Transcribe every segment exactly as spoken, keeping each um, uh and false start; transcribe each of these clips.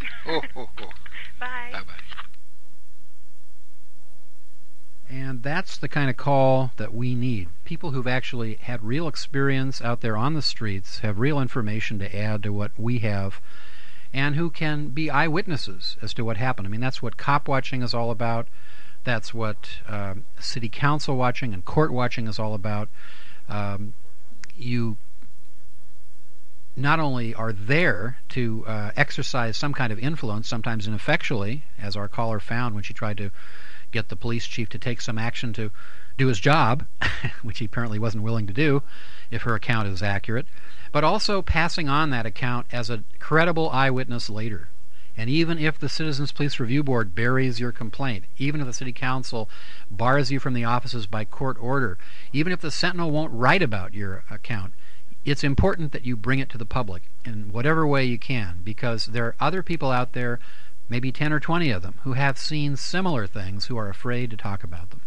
Oh, oh, oh. Bye. Bye-bye. And that's the kind of call that we need. People who've actually had real experience out there on the streets, have real information to add to what we have, and who can be eyewitnesses as to what happened. I mean, that's what cop watching is all about. That's what um, city council watching and court watching is all about. Um, you not only are there to uh, exercise some kind of influence, sometimes ineffectually, as our caller found when she tried to get the police chief to take some action to do his job, which he apparently wasn't willing to do, if her account is accurate, but also passing on that account as a credible eyewitness later. And even if the Citizens Police Review Board buries your complaint, even if the City Council bars you from the offices by court order, even if the Sentinel won't write about your account, it's important that you bring it to the public in whatever way you can, because there are other people out there, maybe ten or twenty of them, who have seen similar things who are afraid to talk about them.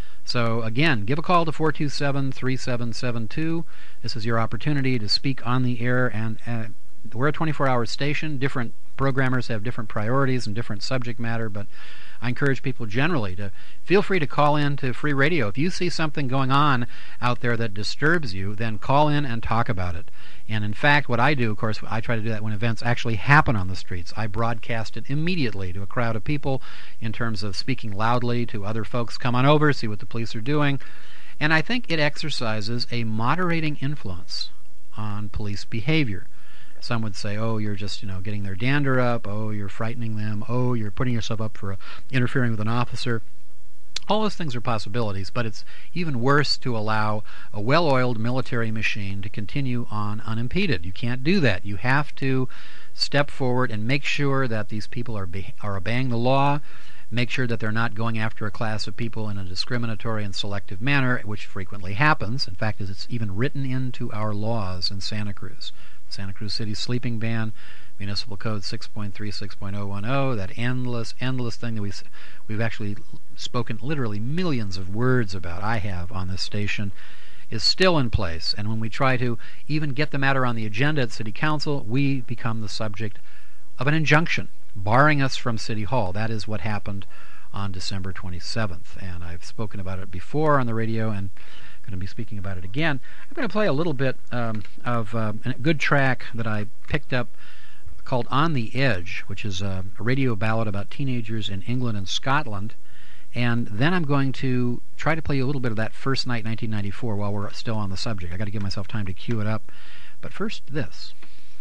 So again, give a call to four two seven, three seven seven two. This is your opportunity to speak on the air, and uh, we're a twenty-four hour station. Different programmers have different priorities and different subject matter, but I encourage people generally to feel free to call in to Free Radio. If you see something going on out there that disturbs you, then call in and talk about it. And in fact, what I do, of course, I try to do that when events actually happen on the streets. I broadcast it immediately to a crowd of people in terms of speaking loudly to other folks, come on over, see what the police are doing. And I think it exercises a moderating influence on police behavior. Some would say, oh, you're just, you know, getting their dander up. Oh, you're frightening them. Oh, you're putting yourself up for uh, interfering with an officer. All those things are possibilities, but it's even worse to allow a well-oiled military machine to continue on unimpeded. You can't do that. You have to step forward and make sure that these people are be- are obeying the law, make sure that they're not going after a class of people in a discriminatory and selective manner, which frequently happens. In fact, it's even written into our laws in Santa Cruz. Santa Cruz City's sleeping ban, Municipal Code six point three six point oh one oh, that endless, endless thing that we, we've actually spoken literally millions of words about, I have, on this station, is still in place. And when we try to even get the matter on the agenda at City Council, we become the subject of an injunction barring us from City Hall. That is what happened on December twenty-seventh. And I've spoken about it before on the radio, and going to be speaking about it again. I'm going to play a little bit um, of uh, a good track that I picked up called On the Edge, which is a, a radio ballad about teenagers in England and Scotland. And then I'm going to try to play you a little bit of that First Night nineteen ninety-four while we're still on the subject. I got to give myself time to cue it up. But first, this.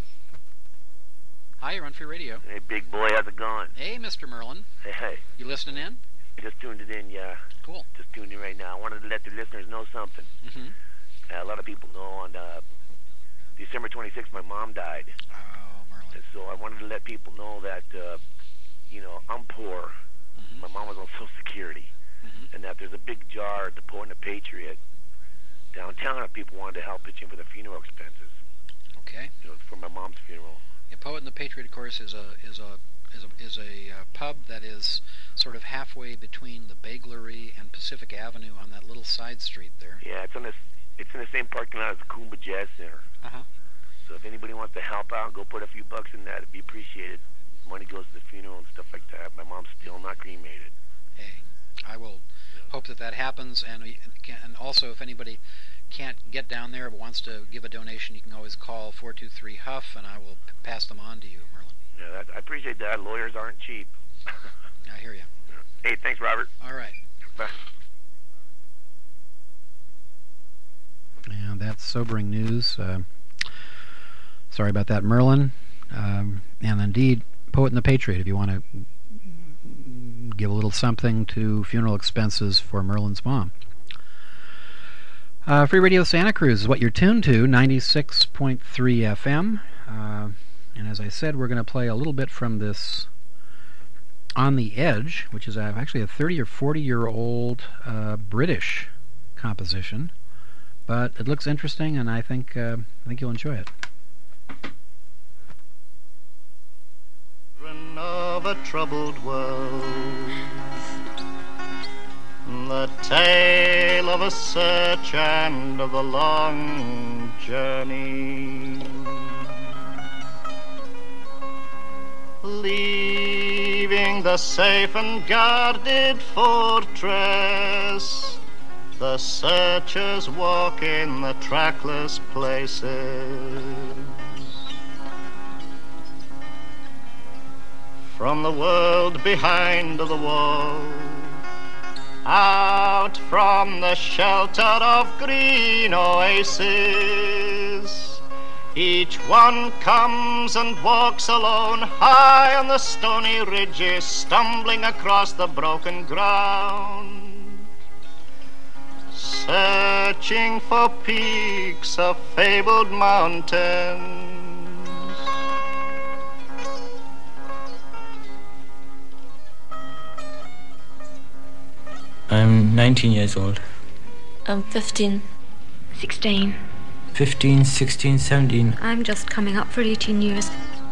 Hi, you're on Free Radio. Hey, big boy, how's it going? Hey, Mister Merlin. Hey, hey. You listening in? Just tuned it in, yeah. Cool. Just tuned in right now. I wanted to let the listeners know something. Mm-hmm. Uh, a lot of people know on uh, December twenty-sixth, my mom died. Oh, Merlin. And so I wanted to let people know that, uh, you know, I'm poor. Mm-hmm. My mom was on Social Security. Mm-hmm. And that there's a big jar at the Poet and the Patriot downtown if people wanted to help pitch in for the funeral expenses. Okay. You know, for my mom's funeral. Yeah, Poet and the Patriot, of course, is a is a is a is a uh, pub that is sort of halfway between the Baglery and Pacific Avenue on that little side street there. Yeah, it's on this. It's in the same parking lot as the Coomba Jazz Center. Uh huh. So if anybody wants to help out, go put a few bucks in that. It'd be appreciated. Money goes to the funeral and stuff like that. My mom's still not cremated. Hey, I will hope that that happens, and we can, and also if anybody can't get down there but wants to give a donation, you can always call four two three Huff, and I will p- pass them on to you, Merlin. Yeah, that, I appreciate that. Lawyers aren't cheap. I hear you. Hey, thanks, Robert. All right. Bye. And that's sobering news. Uh, sorry about that, Merlin. Um, and indeed, Poet and the Patriot, if you want to give a little something to funeral expenses for Merlin's mom. Uh, Free Radio Santa Cruz is what you're tuned to, ninety-six point three F M. Uh, and as I said, we're going to play a little bit from this On the Edge, which is uh, actually a thirty or forty-year-old uh, British composition. But it looks interesting, and I think uh, I think you'll enjoy it. Of a troubled world, the tale of a search and of a long journey. leaving the safe and guarded fortress. The searchers walk in the trackless places. From the world behind the wall, out from the shelter of green oases, each one comes and walks alone high on the stony ridges, stumbling across the broken ground, searching for peaks of fabled mountains. I'm nineteen years old. I'm fifteen. sixteen. fifteen, sixteen, seventeen. I'm just coming up for eighteen years.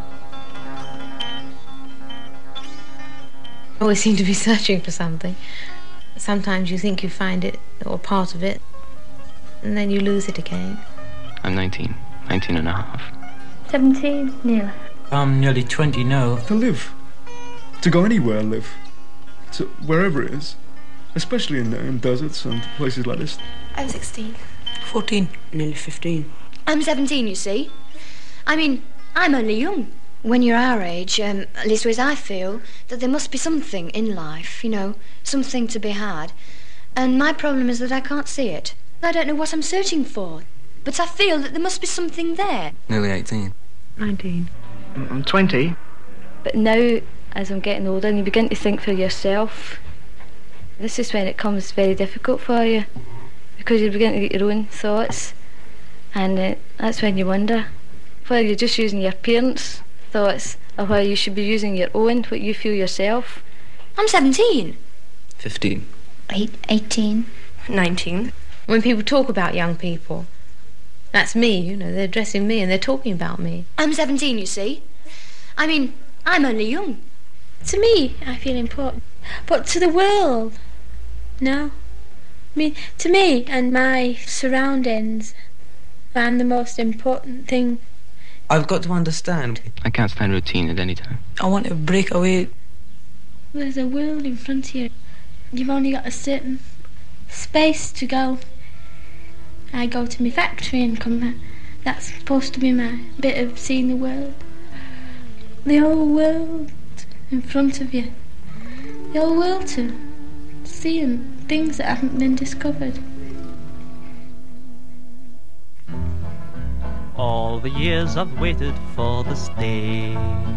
Always seem to be searching for something. Sometimes you think you find it, or part of it, and then you lose it again. I'm nineteen. nineteen and a half. seventeen, nearly. I'm nearly twenty now. To live. To go anywhere and live. To wherever it is. Especially in, in deserts and places like this. I'm sixteen. fourteen. Nearly fifteen. I'm seventeen, you see. I mean, I'm only young. When you're our age, um, at least as I feel, that there must be something in life, you know, something to be had. And my problem is that I can't see it. I don't know what I'm searching for, but I feel that there must be something there. Nearly eighteen. nineteen. I'm twenty. But now, as I'm getting older, and you begin to think for yourself, this is when it comes very difficult for you, because you begin to get your own thoughts, and uh, that's when you wonder whether you're just using your parents' thoughts or whether you should be using your own, what you feel yourself. I'm seventeen. Fifteen. Eight, eighteen. nineteen. When people talk about young people, that's me, you know, they're addressing me and they're talking about me. I'm seventeen, you see. I mean, I'm only young. To me, I feel important. But to the world, no. I mean, to me and my surroundings, I'm the most important thing. I've got to understand. I can't stand routine at any time. I want to break away. There's a world in front of you. You've only got a certain space to go. I go to my factory and come back. That's supposed to be my bit of seeing the world. The whole world in front of you. The whole world to see, and things that haven't been discovered. All the years I've waited for this day,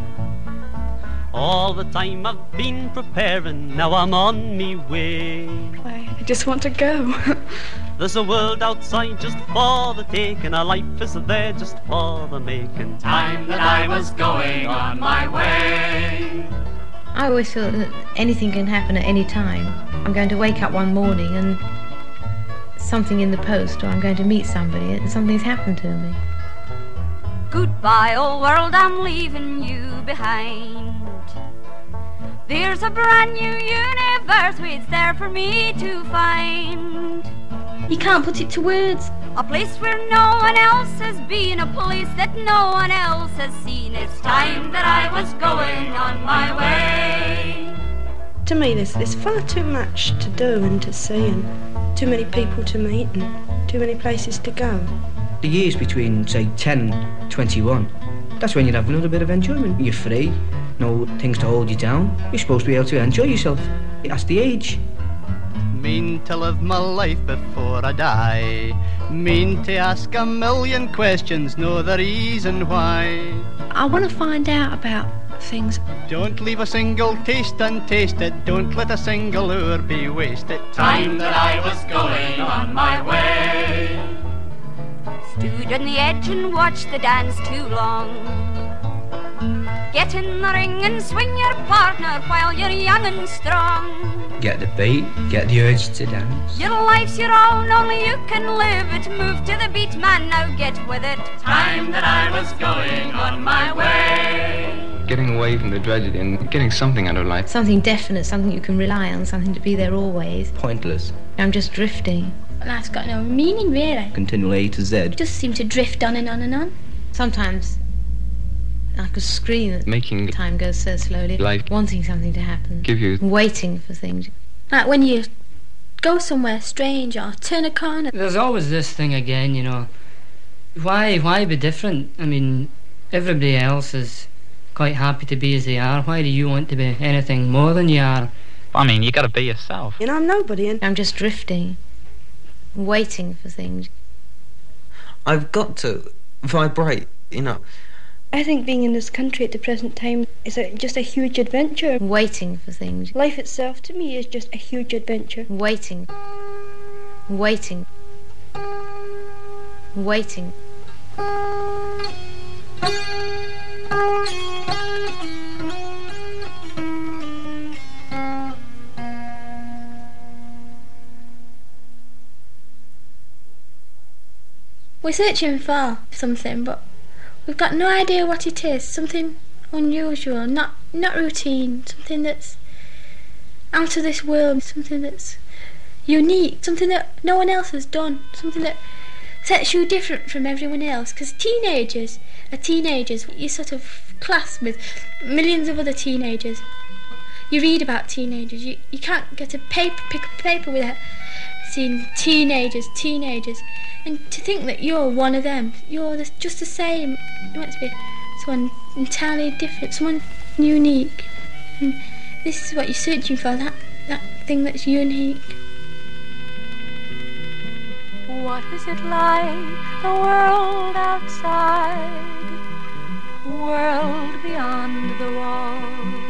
all the time I've been preparing, now I'm on me way. I just want to go. There's a world outside just for the taking, a life is there just for the making. Time that I was going on my way. I always feel that anything can happen at any time. I'm going to wake up one morning and something in the post, or I'm going to meet somebody and something's happened to me. Goodbye, old world, I'm leaving you behind. There's a brand new universe waits there for me to find. You can't put it to words. A place where no one else has been, a place that no one else has seen. It's time that I was going on my way. To me, there's, there's far too much to do and to see, and too many people to meet, and too many places to go. The years between, say, ten and twenty-one, that's when you have a little bit of enjoyment. You're free, no things to hold you down. You're supposed to be able to enjoy yourself. That's the age. Mean to live my life before I die. Mean to ask a million questions, know the reason why. I want to find out about things. Don't leave a single taste untasted, don't let a single hour be wasted. Time that I was going on my way. Stood on the edge and watched the dance too long. Get in the ring and swing your partner while you're young and strong. Get the beat, get the urge to dance. Your life's your own, only you can live it. Move to the beat, man, now get with it. Time that I was going on my way. Getting away from the tragedy and getting something out of life. Something definite, something you can rely on, something to be there always. Pointless. I'm just drifting. Life's got no meaning, really. Continual A to Z. You just seem to drift on and on and on. Sometimes I could scream at Making time goes so slowly. Life. Wanting something to happen. Give you. Waiting for things. Like when you go somewhere strange or turn a corner. There's always this thing again, you know. Why, why be different? I mean, everybody else is quite happy to be as they are. Why do you want to be anything more than you are? I mean, you got to be yourself. You know, I'm nobody, and I'm just drifting, waiting for things. I've got to vibrate, you know. I think being in this country at the present time is a, just a huge adventure. Waiting for things. Life itself, to me, is just a huge adventure. Waiting. Waiting. Waiting. We're searching for something, but we've got no idea what it is. Something unusual, not not routine, something that's out of this world, something that's unique, something that no one else has done, something that sets you different from everyone else. Because teenagers are teenagers. You sort of class with millions of other teenagers. You read about teenagers. You, you can't get a paper, pick up a paper without seeing teenagers, teenagers. And to think that you're one of them, you're the, just the same. You want to be someone entirely different, someone unique. And this is what you're searching for, that, that thing that's unique. What is it like, the world outside, world beyond the wall?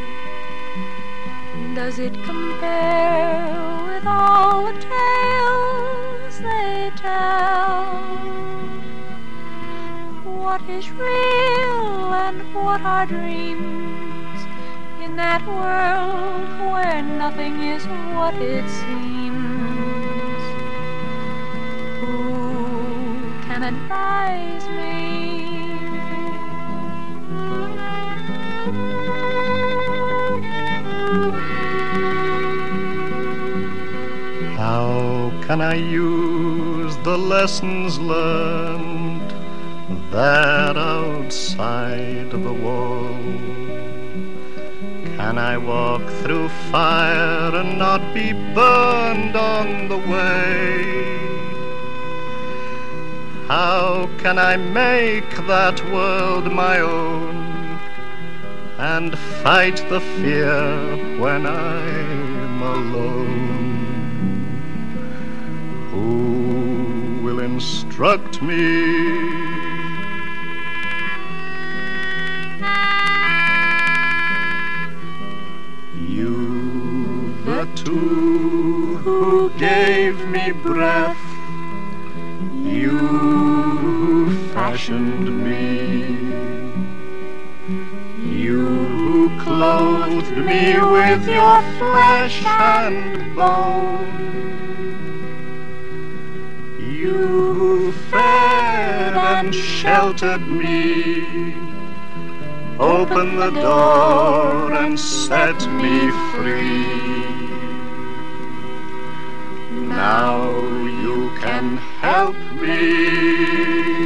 Does it compare with all the tales they tell? What is real and what are dreams in that world where nothing is what it seems? Who can advise me? How can I use the lessons learned there outside the wall? Can I walk through fire and not be burned on the way? How can I make that world my own and fight the fear when I'm alone? Who will instruct me? You, the two who gave me breath, you who fashioned me, you who clothed me with your flesh and bone, you who fed and sheltered me, open the door and set me free. Now you can help me.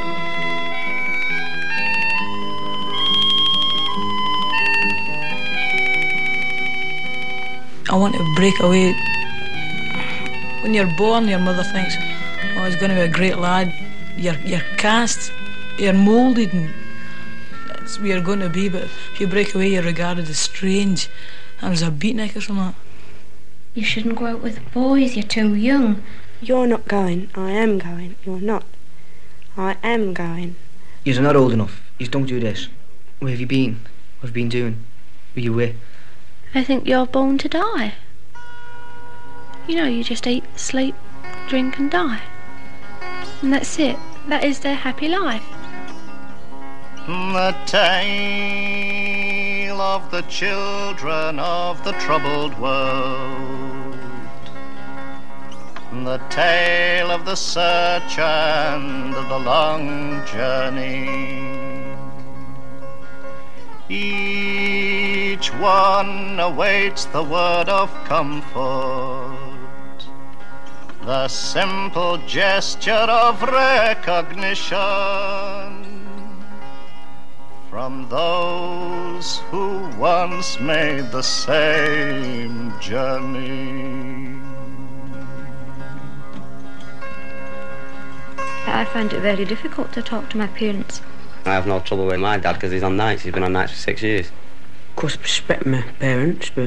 I want to break away. When you're born, your mother thinks, oh, he's going to be a great lad. You're, you're cast, you're moulded, and that's where you're going to be. But if you break away, you're regarded as strange and as a beatnik or something. You shouldn't go out with boys, you're too young. You're not going. I am going. You're not. I am going. You're not old enough. You don't do this. Where have you been? What have you been doing? Were you with? I think you're born to die. You know, you just eat, sleep, drink and die. And that's it. That is their happy life. The tale of the children of the troubled world, the tale of the search and the long journey. Each one awaits the word of comfort, the simple gesture of recognition from from those who once made the same journey. I find it very difficult to talk to my parents. I have no trouble with my dad because he's on nights. He's been on nights for six years. Of course, I respect my parents, but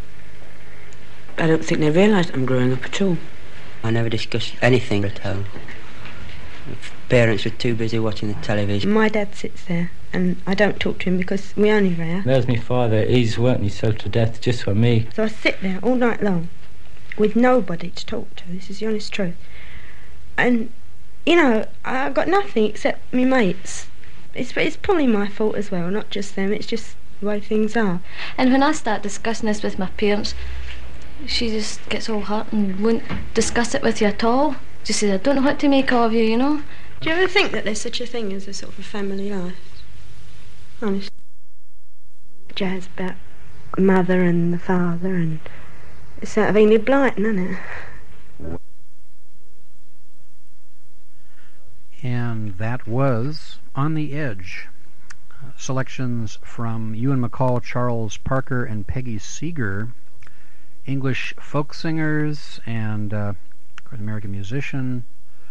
I don't think they realise I'm growing up at all. I never discuss anything at home. Parents were too busy watching the television. My dad sits there, and I don't talk to him because we only there. There's my father. He's working himself to death just for me. So I sit there all night long with nobody to talk to. This is the honest truth. And, you know, I've got nothing except me mates. It's, it's probably my fault as well, not just them. It's just the way things are. And when I start discussing this with my parents, she just gets all hurt and won't discuss it with you at all. Just says, I don't know what to make of you, you know. Do you ever think that there's such a thing as a sort of a family life? Honestly. Jazz about mother and the father, and it's sort of Enid Blyton, isn't it? And that was On the Edge. Uh, selections from Ewan MacColl, Charles Parker, and Peggy Seeger. English folk singers and uh, American musician.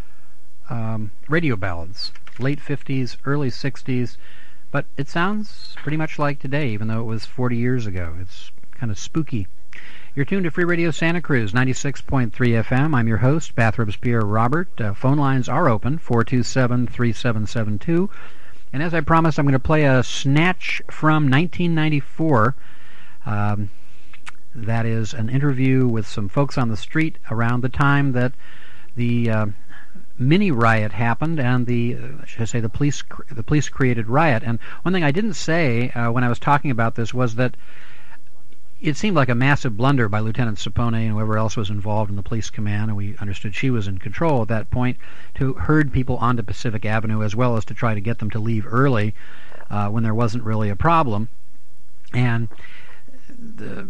Um, radio ballads, late fifties, early sixties, but it sounds pretty much like today, even though it was forty years ago. It's kind of spooky. You're tuned to Free Radio Santa Cruz, ninety-six point three F M. I'm your host, Bathrobes Pierre Robert. Uh, phone lines are open, four two seven, three seven seven two. And as I promised, I'm going to play a snatch from nineteen ninety-four. Um, that is an interview with some folks on the street around the time that the uh, mini riot happened, and the uh, should I say the police the police created riot. And one thing I didn't say uh, when I was talking about this was that it seemed like a massive blunder by Lieutenant Sapone and whoever else was involved in the police command, and we understood she was in control at that point, to herd people onto Pacific Avenue as well as to try to get them to leave early uh, when there wasn't really a problem. And the,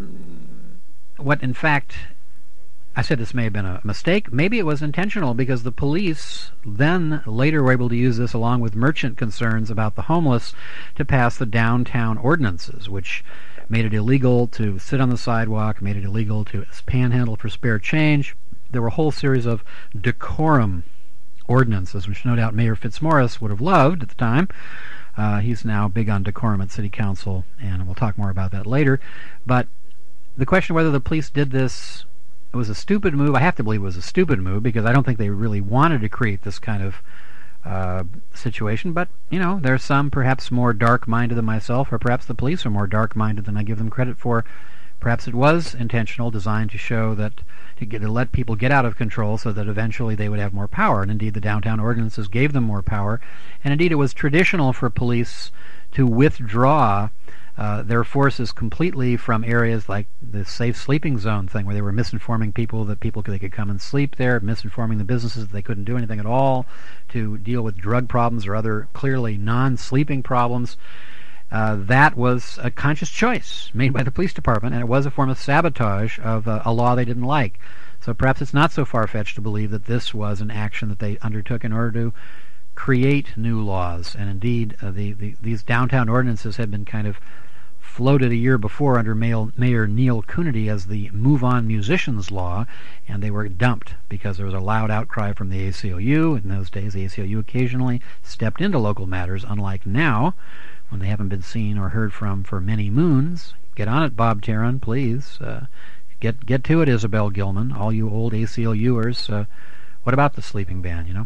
what in fact, I said this may have been a mistake. Maybe it was intentional, because the police then later were able to use this along with merchant concerns about the homeless to pass the downtown ordinances, which made it illegal to sit on the sidewalk, made it illegal to panhandle for spare change. There were a whole series of decorum ordinances, which no doubt Mayor Fitzmaurice would have loved at the time. Uh, he's now big on decorum at City Council, and we'll talk more about that later. But the question whether the police did this, it was a stupid move. I have to believe it was a stupid move, because I don't think they really wanted to create this kind of uh, situation. But, you know, there's some perhaps more dark-minded than myself, or perhaps the police are more dark-minded than I give them credit for. Perhaps it was intentional, designed to show that, to, get, to let people get out of control so that eventually they would have more power. And indeed, the downtown ordinances gave them more power. And indeed, it was traditional for police to withdraw Uh, their forces completely from areas like the safe sleeping zone thing, where they were misinforming people that people could, they could come and sleep there, misinforming the businesses that they couldn't do anything at all to deal with drug problems or other clearly non-sleeping problems. Uh, that was a conscious choice made by the police department, and it was a form of sabotage of uh, a law they didn't like. So perhaps it's not so far-fetched to believe that this was an action that they undertook in order to create new laws. And indeed, uh, the, the, these downtown ordinances had been kind of floated a year before under Mayor Neil Coonerty as the Move On Musicians Law, and they were dumped because there was a loud outcry from the A C L U. In those days, the A C L U occasionally stepped into local matters, unlike now, when they haven't been seen or heard from for many moons. Get on it, Bob Taran, please. Uh, get get to it, Isabel Gilman, all you old A C L Uers. Uh, what about the sleeping ban, you know?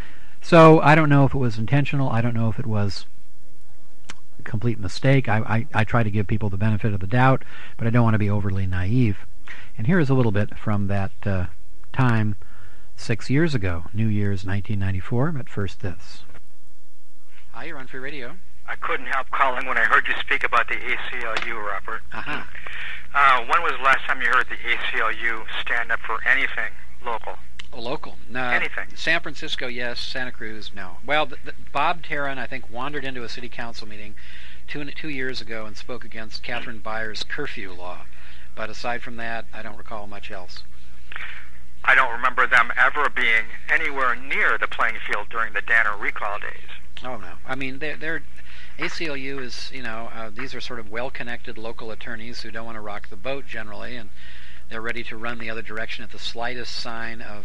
So I don't know if it was intentional. I don't know if it was complete mistake. I, I, I try to give people the benefit of the doubt, but I don't want to be overly naive. And here is a little bit from that uh, time six years ago, New Year's nineteen ninety-four, but first this. Hi, you're on Free Radio. I couldn't help calling when I heard you speak about the A C L U, Robert. Uh-huh. Uh, when was the last time you heard the A C L U stand up for anything local? Oh, local. No, anything. San Francisco, yes. Santa Cruz, no. Well, the, the, Bob Taran, I think, wandered into a city council meeting two, two years ago and spoke against Catherine Byers' curfew law. But aside from that, I don't recall much else. I don't remember them ever being anywhere near the playing field during the Danner recall days. Oh, no. I mean, they're, they're A C L U is, you know, uh, these are sort of well-connected local attorneys who don't want to rock the boat generally, and they're ready to run the other direction at the slightest sign of,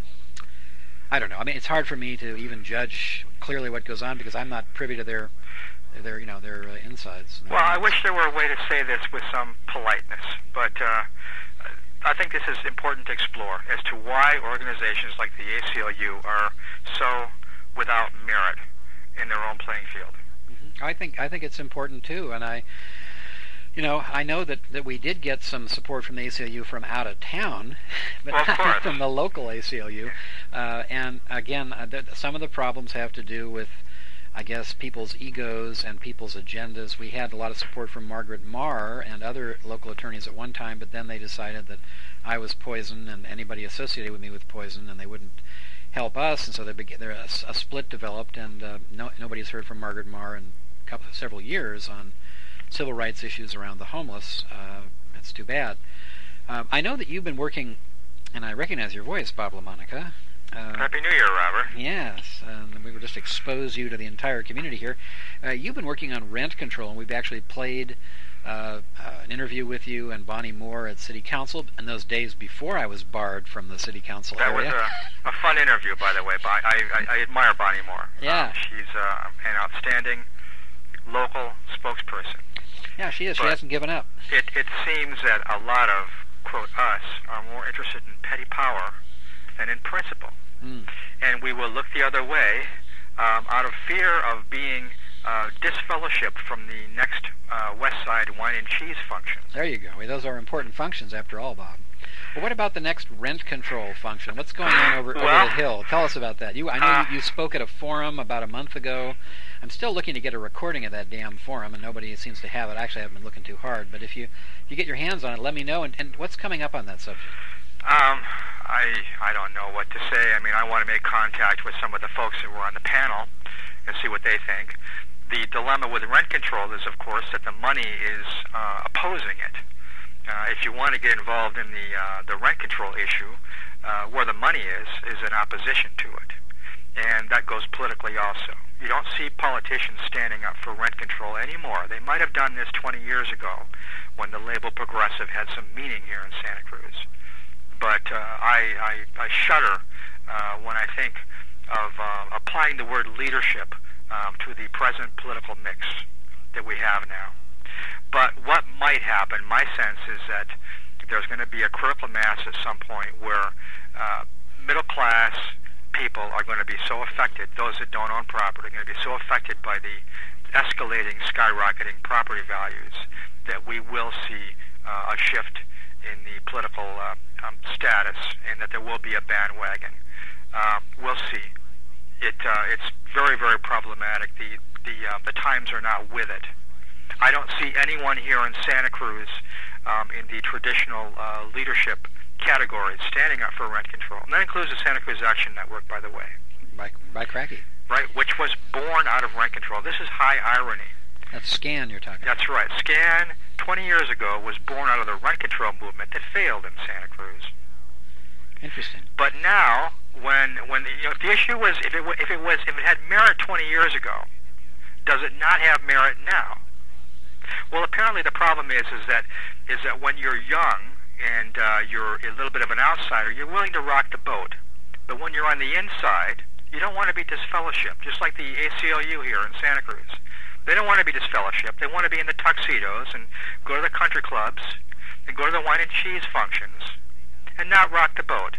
I don't know. I mean, it's hard for me to even judge clearly what goes on because I'm not privy to their, their, you know, their uh, insides. Well, I wish there were a way to say this with some politeness, but uh, I think this is important to explore as to why organizations like the A C L U are so without merit in their own playing field. Mm-hmm. I think I think it's important too, and I, you know, I know that, that we did get some support from the A C L U from out of town, but well, not from the local A C L U. Uh, and again, uh, th- some of the problems have to do with, I guess, people's egos and people's agendas. We had a lot of support from Margaret Marr and other local attorneys at one time, but then they decided that I was poison and anybody associated with me with poison, and they wouldn't help us, and so they began, there a, a split developed, and uh, no, nobody's heard from Margaret Marr in a couple, several years on civil rights issues around the homeless. Uh, that's too bad. Um, I know that you've been working, and I recognize your voice, Bob LaMonica. Uh, Happy New Year, Robert. Yes, and we will just expose you to the entire community here. Uh, you've been working on rent control, and we've actually played uh, uh, an interview with you and Bonnie Moore at City Council in those days before I was barred from the City Council that area. That was a, a fun interview, by the way. I, I, I admire Bonnie Moore. Yeah. Um, she's uh, an outstanding local spokesperson. Yeah, she is. But she hasn't given up. It, it seems that a lot of, quote, us are more interested in petty power than in principle. Mm. And we will look the other way um, out of fear of being uh, disfellowshipped from the next uh, West Side Wine and Cheese functions. There you go. Well, those are important functions after all, Bob. Well, what about the next rent control function? What's going on over, well, over the hill? Tell us about that. You, I know uh, you, you spoke at a forum about a month ago. I'm still looking to get a recording of that damn forum, and nobody seems to have it. Actually, I haven't been looking too hard. But if you, if you get your hands on it, let me know. And, and what's coming up on that subject? Um, I I don't know what to say. I mean, I want to make contact with some of the folks who were on the panel and see what they think. The dilemma with rent control is, of course, that the money is uh, opposing it. Uh, if you want to get involved in the uh, the rent control issue, uh, where the money is, is in opposition to it. And that goes politically also. You don't see politicians standing up for rent control anymore. They might have done this twenty years ago when the label progressive had some meaning here in Santa Cruz. But uh, I, I, I shudder uh, when I think of uh, applying the word leadership um, to the present political mix that we have now. But what might happen, my sense is that there's going to be a critical mass at some point where uh, middle-class people are going to be so affected, those that don't own property are going to be so affected by the escalating, skyrocketing property values that we will see uh, a shift in the political uh, um, status, and that there will be a bandwagon. Uh, we'll see. It uh, it's very, very problematic. The the uh, the times are not with it. I don't see anyone here in Santa Cruz um, in the traditional uh, leadership categories standing up for rent control, and that includes the Santa Cruz Action Network, by the way. By by Cracky. Right, which was born out of rent control. This is high irony. That's SCAN you're talking about. That's right. SCAN, twenty years ago, was born out of the rent control movement that failed in Santa Cruz. Interesting. But now, when when you know, if the issue was if it if it was if it had merit twenty years ago, does it not have merit now? Well, apparently the problem is is that is that when you're young and uh, you're a little bit of an outsider, you're willing to rock the boat. But when you're on the inside, you don't want to be disfellowshipped, just like the A C L U here in Santa Cruz. They don't want to be disfellowshipped. They want to be in the tuxedos and go to the country clubs and go to the wine and cheese functions and not rock the boat.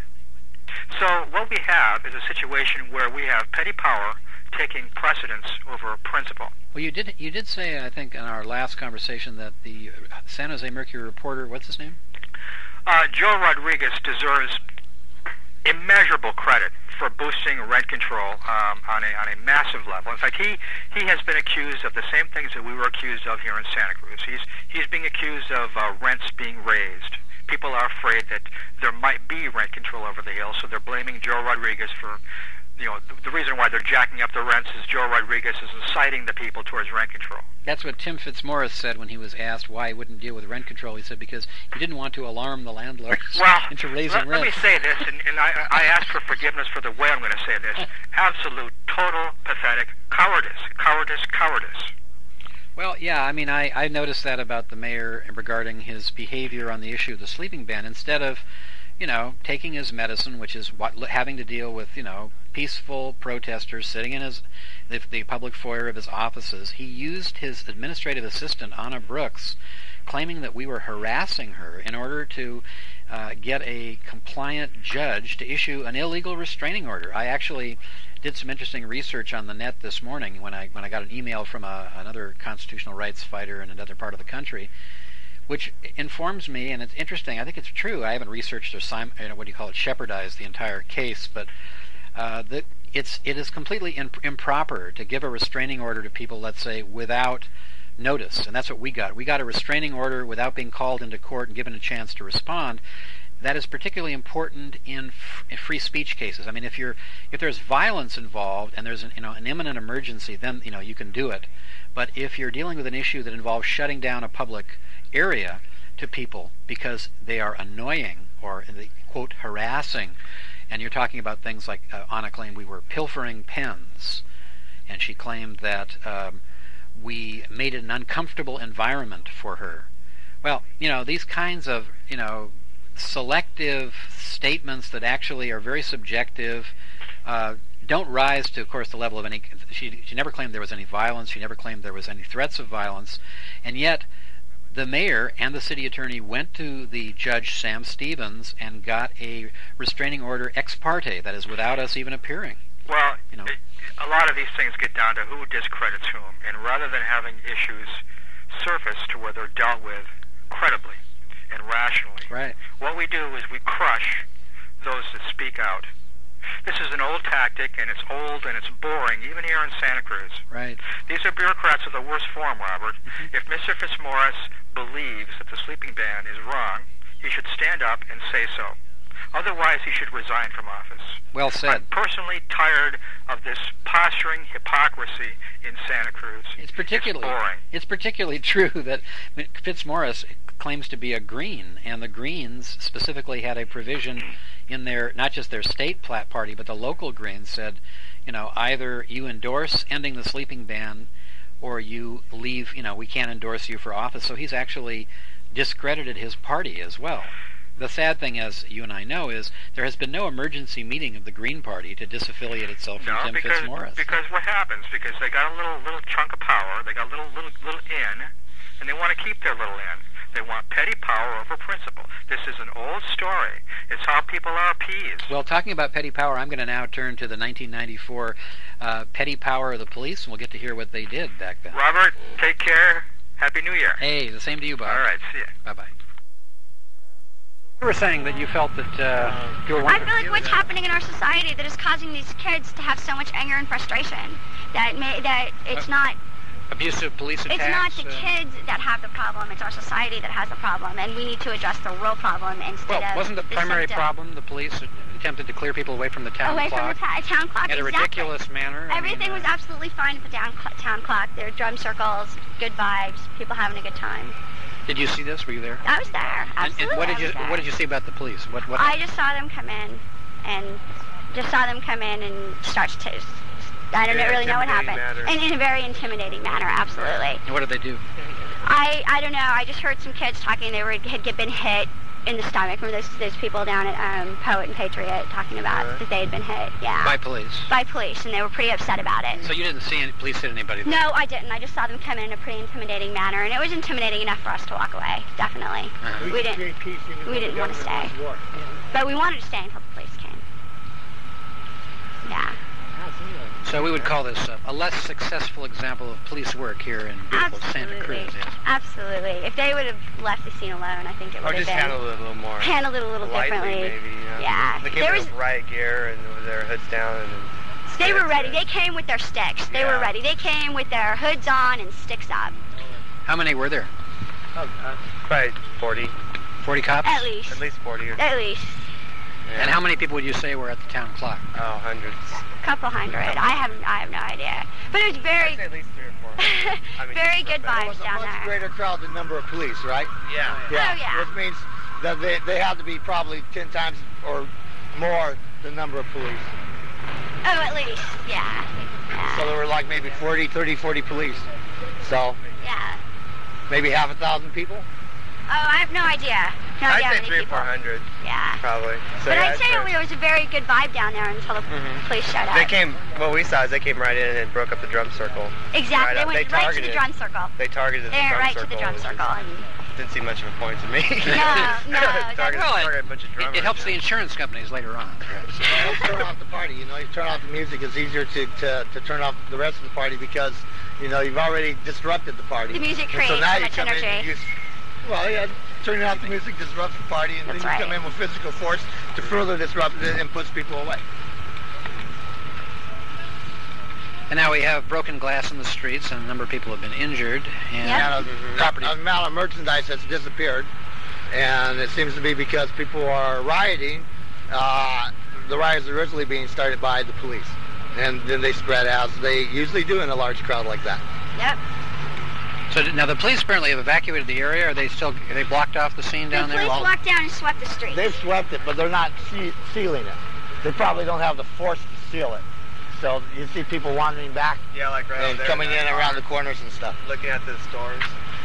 So what we have is a situation where we have petty power taking precedence over principle. Well, you did you did say, I think, in our last conversation that the San Jose Mercury reporter, what's his name? Uh, Joe Rodriguez deserves immeasurable credit for boosting rent control um, on a on a massive level. In fact, he he has been accused of the same things that we were accused of here in Santa Cruz. He's he's being accused of uh, rents being raised. People are afraid that there might be rent control over the hill, so they're blaming Joe Rodriguez for, you know, the, the reason why they're jacking up the rents is Joe Rodriguez is inciting the people towards rent control. That's what Tim Fitzmaurice said when he was asked why he wouldn't deal with rent control. He said because he didn't want to alarm the landlords well, into raising let, rent. let me say this, and, and I, I ask for forgiveness for the way I'm going to say this. Absolute, total, pathetic cowardice, cowardice, cowardice. Well, yeah, I mean, I, I noticed that about the mayor regarding his behavior on the issue of the sleeping ban. Instead of, you know, taking his medicine, which is what, having to deal with, you know, peaceful protesters sitting in his the, the public foyer of his offices, he used his administrative assistant, Anna Brooks, claiming that we were harassing her in order to uh, get a compliant judge to issue an illegal restraining order. I actually did some interesting research on the net this morning when I when I got an email from a, another constitutional rights fighter in another part of the country, which informs me, and it's interesting, I think it's true, I haven't researched or, you know, what do you call it, shepherdized the entire case, but uh, that it's, it is completely imp- improper to give a restraining order to people, let's say, without notice, and that's what we got. We got a restraining order without being called into court and given a chance to respond. That is particularly important in, f- in free speech cases. I mean, if you're if there's violence involved and there's an, you know an imminent emergency, then you know you can do it. But if you're dealing with an issue that involves shutting down a public area to people because they are annoying or quote harassing, and you're talking about things like uh, Anna claimed we were pilfering pens, and she claimed that um, we made it an uncomfortable environment for her. Well, you know these kinds of you know. selective statements that actually are very subjective uh, don't rise to, of course, the level of any... She, she never claimed there was any violence. She never claimed there was any threats of violence. And yet, the mayor and the city attorney went to the judge, Sam Stevens, and got a restraining order ex parte, that is, without us even appearing. Well, you know. it, a lot of these things get down to who discredits whom. And rather than having issues surface to where they're dealt with credibly and rationally, right. what we do is we crush those that speak out. This is an old tactic, and it's old and it's boring, even here in Santa Cruz. Right. These are bureaucrats of the worst form, Robert. Mm-hmm. If Mister Fitzmaurice believes that the sleeping ban is wrong, he should stand up and say so. Otherwise, he should resign from office. Well said. I'm personally tired of this posturing hypocrisy in Santa Cruz. It's particularly it's boring. It's particularly true that Fitzmaurice claims to be a Green, and the Greens specifically had a provision in their, not just their state plat party, but the local Greens said, you know, either you endorse ending the sleeping ban or you leave, you know, we can't endorse you for office. So he's actually discredited his party as well. The sad thing, as you and I know, is there has been no emergency meeting of the Green Party to disaffiliate itself from no, Tim because, Fitzmaurice. because what happens? Because they got a little little chunk of power, they got a little little little in, and they want to keep their little in. They want petty power over principle. This is an old story. It's how people are appeased. Well, talking about petty power, I'm going to now turn to the nineteen ninety-four uh, petty power of the police, and we'll get to hear what they did back then. Robert, take care. Happy New Year. Hey, the same to you, Bob. All right, see ya. Bye-bye. You were saying that you felt that uh, you were... I feel like what's happening in our society that is causing these kids to have so much anger and frustration that may, that it's uh, not... Abusive police attacks? It's not the uh, kids that have the problem, it's our society that has the problem, and we need to address the real problem instead well, of... wasn't the, the primary symptom. problem the police attempted to clear people away from the town away clock? Away from the ta- town clock, In a exactly. ridiculous manner? Everything I mean, was absolutely fine at the town, cl- town clock. There were drum circles, good vibes, people having a good time. Did you see this? Were you there? I was there, absolutely. And, and what did you there. What did you see about the police? What? what I just saw them come in, and just saw them come in and start to... T- I don't really know what happened. And in a very intimidating manner, absolutely. And what did they do? I I don't know. I just heard some kids talking. They were had been hit in the stomach. Remember those those people down at um, Poet and Patriot talking about right. that they had been hit? Yeah. By police. By police, and they were pretty upset about it. So you didn't see any police hit anybody? There? No, I didn't. I just saw them come in in a pretty intimidating manner, and it was intimidating enough for us to walk away. Definitely. Uh-huh. We didn't. We didn't want to stay, but we wanted to stay until the police came. Yeah. So we would call this a, a less successful example of police work here in beautiful Absolutely. Santa Cruz. Yes. Absolutely. If they would have left the scene alone, I think it would or have just been... handled it a little more. Handled it a little lightly, differently. maybe, you know? Yeah. They came there with was, riot gear and with their hoods down. And they were ready. They came with their sticks. They yeah. were ready. They came with their hoods on and sticks up. How many were there? Oh, uh, probably forty. forty cops? At least. At least forty. Or At least. Yeah. And how many people would you say were at the town clock? Oh, hundreds. A couple hundred. I have I have no idea. But it was very... I'd say at least three or four. I mean, very good vibes down there. It was a much greater crowd than number of police, right? Yeah. Yeah. Oh, yeah. Which means that they, they have to be probably ten times or more the number of police. Oh, at least. Yeah. yeah. So there were like maybe forty, thirty, forty police. So... Yeah, Maybe half a thousand people? Oh, I have no idea. No idea I'd how say many three or people. four hundred. Yeah. Probably. So, But yeah, I'd say sure. there was a very good vibe down there until the Mhm. police showed up. They came, what we saw is they came right in and broke up the drum circle. Exactly. Right They up. went They right to the targeted- drum circle. They targeted the They went drum right circle. to the drum which circle. was- And Didn't seem much of a point to me. no, no. targeted, Well, it, targeted a bunch of it, drummers. it helps the insurance companies later on. perhaps. Well, let's turn off the party. You know, you turn off the music. It's easier to, to, to turn off the rest of the party because, you know, you've already disrupted the party. The music And creates so now so you much come in and energy. you, well, yeah, turning off the music disrupts the party, and That's then you right. come in with physical force to further disrupt it and push people away. And now we have broken glass in the streets, and a number of people have been injured. And And a, property. a amount of merchandise that's disappeared, and it seems to be because people are rioting. Uh, the riots are originally being started by the police, and then they spread out, as they usually do in a large crowd like that. Yep. So now the police apparently have evacuated the area. Are they still? Are they blocked off the scene down the there? police walked down and swept the street. They've swept it, but they're not se- sealing it. They probably don't have the force to seal it. So you see people wandering back Yeah, like right and over there. coming in that around car, the corners and stuff. Looking at the stores.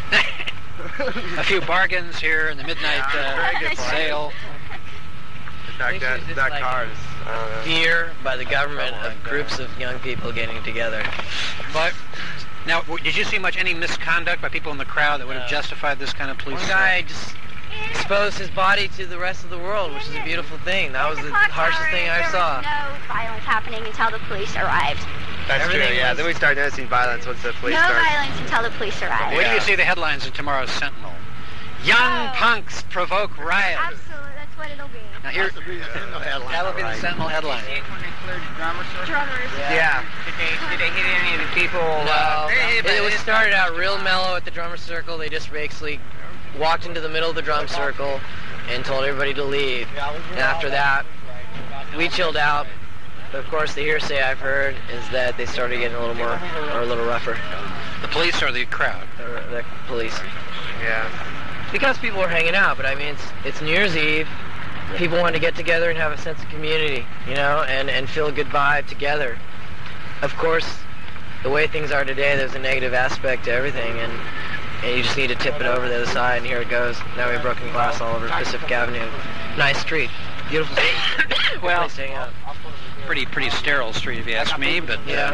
A few bargains here in the midnight Yeah, very uh, good bargains. sale. In fact, that, just that like car is, I don't know. fear by the government of groups of young people getting together. But now, w- did you see much any misconduct by people in the crowd that would have No. justified this kind of police? One guy just exposed his body to the rest of the world, which is a beautiful thing. That was At the clock harshest tower, thing I there saw. was no violence happening until the police arrived. That's Everything true, yeah. was- Then we started noticing violence once the police no started. violence until the police arrived. Where do you Yeah. see the headlines in tomorrow's Sentinel? Young Oh. punks provoke riot. Absolutely, that's what it'll be. Now here, That would be the Sentinel headline, that would be the right. Sentinel headline. When they cleared the drummer circle? Drummers. Yeah. Did they, did they hit any of the people? No. Uh, They- it, they- it was they- started out real mellow at the drummer circle. They just basically walked into the middle of the drum circle and told everybody to leave. And after that, we chilled out. But of course, the hearsay I've heard is that they started getting a little more, or a little rougher. The police or the crowd? The, the police. Yeah. Because people were hanging out, but I mean, it's, it's New Year's Eve. People want to get together and have a sense of community, you know, and, and feel a good vibe together. Of course, the way things are today, there's a negative aspect to everything, and, and you just need to tip it over the other side, and here it goes. Now we have broken glass all over Pacific Avenue. Nice street. Beautiful street. Well, Place to hang out. pretty pretty sterile street if you ask me, but uh,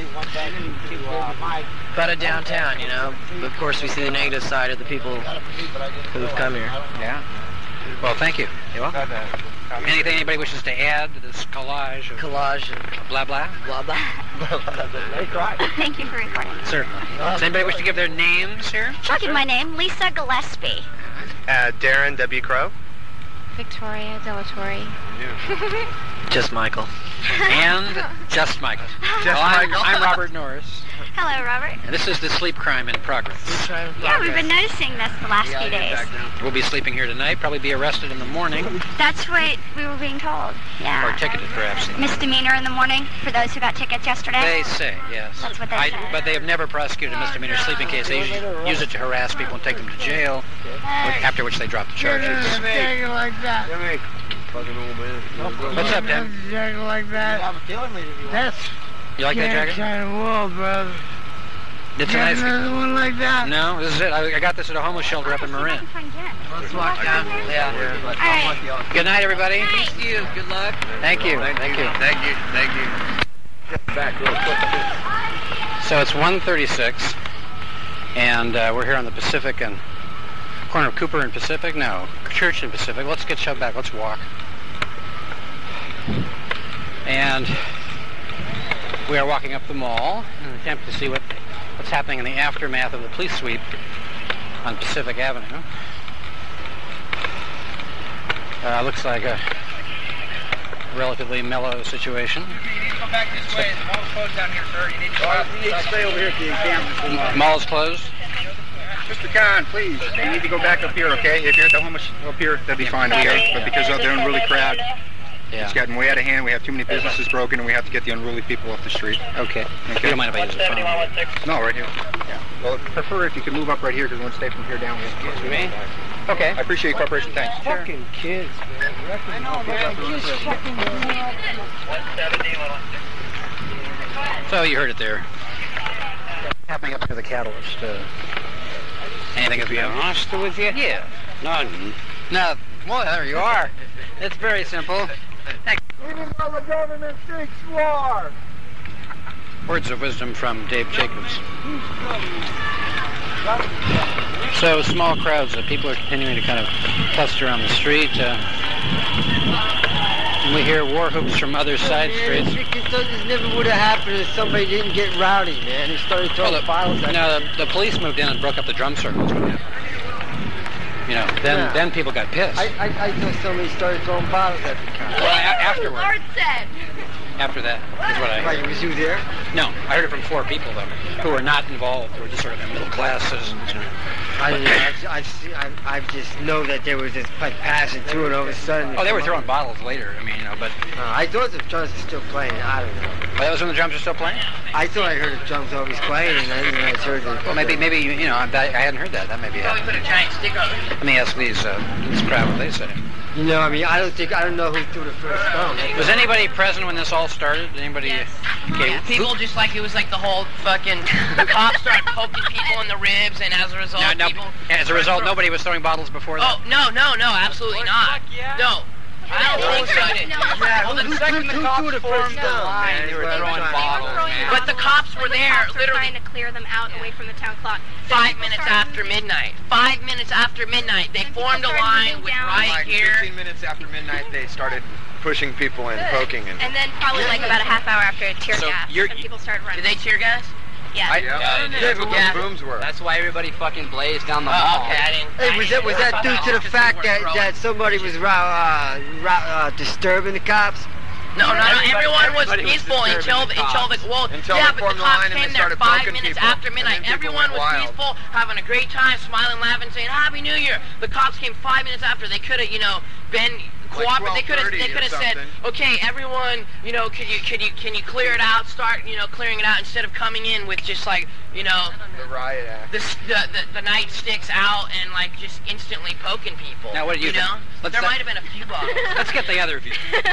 But a downtown, you know. But of course, we see the negative side of the people who've come here. yeah. Well, thank you. You're welcome. Anything anybody wishes to add to this collage of Collage and blah blah? blah blah. Thank you for recording. Certainly. Does anybody wish to give their names here? I'll give my name, Lisa Gillespie. Uh, Darren W. Crow. Victoria Delatorre. Just Michael. And just Michael. Just well, I'm, Michael. I'm Robert Norris, Hello, Robert. and this is the Sleep Crime in Progress. Yeah, we've been noticing this the last few days. We'll be sleeping here tonight, probably be arrested in the morning, That's what we were being told. Yeah. or ticketed perhaps. Misdemeanor in the morning for those who got tickets yesterday. They say, yes. That's what they I, say. but they have never prosecuted a misdemeanor sleeping case. They usually use it to harass people and take them to jail, after which they drop the charges. like that. What's up, Dan? Jacket like that. That's You like that jacket? kind of wool, brother. It's a Got nice. another one like that? No, this is it. I, I got this at a homeless shelter up in Marin. Let's walk down. Yeah. All right. Good night, everybody. Thanks to you. Good luck. Thank you. Thank, Thank you. you. Thank you. Thank you. Back real quick. So it's one thirty-six, and uh, we're here on the Pacific and corner of Cooper and Pacific. No, Church and Pacific. Let's get shoved back. Let's walk. And we are walking up the mall in an attempt to see what what's happening in the aftermath of the police sweep on Pacific Avenue. Uh, looks like a relatively mellow situation. Come back this way. The mall's closed down here, sir. You need to go out. You need to stay over here till you can. Mall's closed. Mister Khan, please, they need to go back up here, okay? If you're at the homeless up here, that'd be fine, okay? But because they're unruly crowd, Yeah. it's gotten way out of hand. We have too many businesses broken, and we have to get the unruly people off the street. Okay. Okay. You don't mind if I use the phone? No, right here. Yeah. Well, I prefer if you could move up right here, because we want to stay from here down. Excuse me? Okay. I appreciate your cooperation. Thanks. Fucking kids, man. I know, man. Just fucking So you heard it there. Happening up to the Catalyst. Uh, Anything To of be note? honest with you? Yeah. None. No. Well, there you are. It's very simple. Even though the government thinks you are. Words of wisdom from Dave Jacobs. So small crowds of people are continuing to kind of cluster on the street. Uh, and we hear war whoops from other side streets. This never would have happened if somebody didn't get rowdy, man. He started throwing Well, the, bottles at no, the, the police moved in and broke up the drum circles. You know, then Yeah. then people got pissed. I, I, I thought somebody started throwing bottles at the car. Well, a- afterward. Lord said. After that is what I heard. Right, was you there? No, I heard it from four people though, who were not involved. Who were just sort of middle class citizens. You know. I, don't know, I, I, see- I, I just know that they were just like passing through and all of a sudden... Oh, they were come throwing up- bottles later. I mean, you know, but Uh, I thought the drums were still playing. I don't know. well, that was when the drums were still playing. I thought I heard the drums always playing, and then I heard the... Well, maybe maybe you know I, I hadn't heard that. That may be it. put a giant stick on it. Let me ask these uh, this crowd what they say. You know, I mean, I don't think... I don't know who threw the first stone. Was anybody present when this all started? Anybody? Okay. Yeah, people just like it was like the whole fucking the cops started poking people in the ribs, and as a result, No, no, people. as a result, nobody was throwing bottles before that. Oh no, no, no, absolutely not. No, I don't think so. Yeah, Well, who, the who, second who, the who cops threw the formed first the stone? line, They were throwing bottles. But the cops were there, Cops were literally trying to clear them out away from the town clock. five minutes after midnight. Five minutes after midnight, they formed a line with right Like here. fifteen minutes after midnight, they started pushing people and poking and. And then probably like about a half hour after tear So gas, you're- and people started running. Did they tear gas? Yeah. I, yeah, that's what those booms were. That's why everybody fucking blazed down the Oh, hall. okay, I didn't. Hey, was that was that due to the fact that, Throwing. that somebody was ra- uh, ra- uh, disturbing the cops? No, no, no. Everybody- Everyone was everybody was peaceful until disturbing the until the cops. well, Until yeah, they but the formed the cops line and came they there started five poking minutes people, after and midnight. then people Everyone went was wild. peaceful, having a great time, smiling, laughing, saying Happy New Year. The cops came five minutes after. They could have, you know, been cooperative. They could have, they could have said, okay, everyone, you know, can you can you can you clear it out? Start, you know, clearing it out instead of coming in with just like, you know, The riot act. the the the, the nightsticks out and like just instantly poking people. Now, what do you you think? know? Let's there let- might have been a few bottles. Let's get the other view.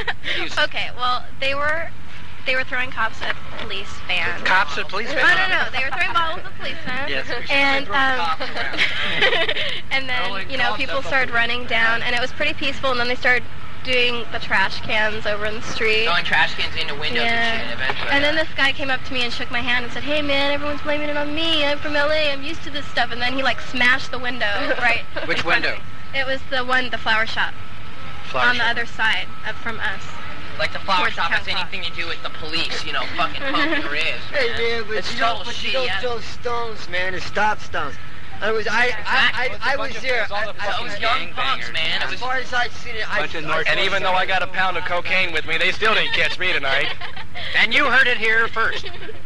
Okay, well, they were they were throwing cops at police vans. Cops at police No, vans? no, no. They were throwing bottles at police vans. Yes, we should and throw um, cops around. and then Rolling you know cops people at the started police running down, and it was pretty peaceful. And then they started doing the trash cans over in the street. Throwing trash cans into windows Yeah. and shit eventually. And then this guy came up to me and shook my hand and said, "Hey man, everyone's blaming it on me. I'm from L A. I'm used to this stuff." And then he like smashed the window right. Which in front of window? me. It was the one, the flower shop, Flower on the shop. other side of from us. Like the flower Towards the shop has town clock. anything to do with the police, you know, fucking poking ribs, Hey man. man, but it's you total don't, but shit, you don't yeah. throw stones, man. It's stop stones. In other words, I, I, I, I, I was there. I, I, It was young punks, man. It As was far as I've seen it, I, I And even though I got a pound of cocaine with me, they still didn't catch me tonight. And you heard it here first.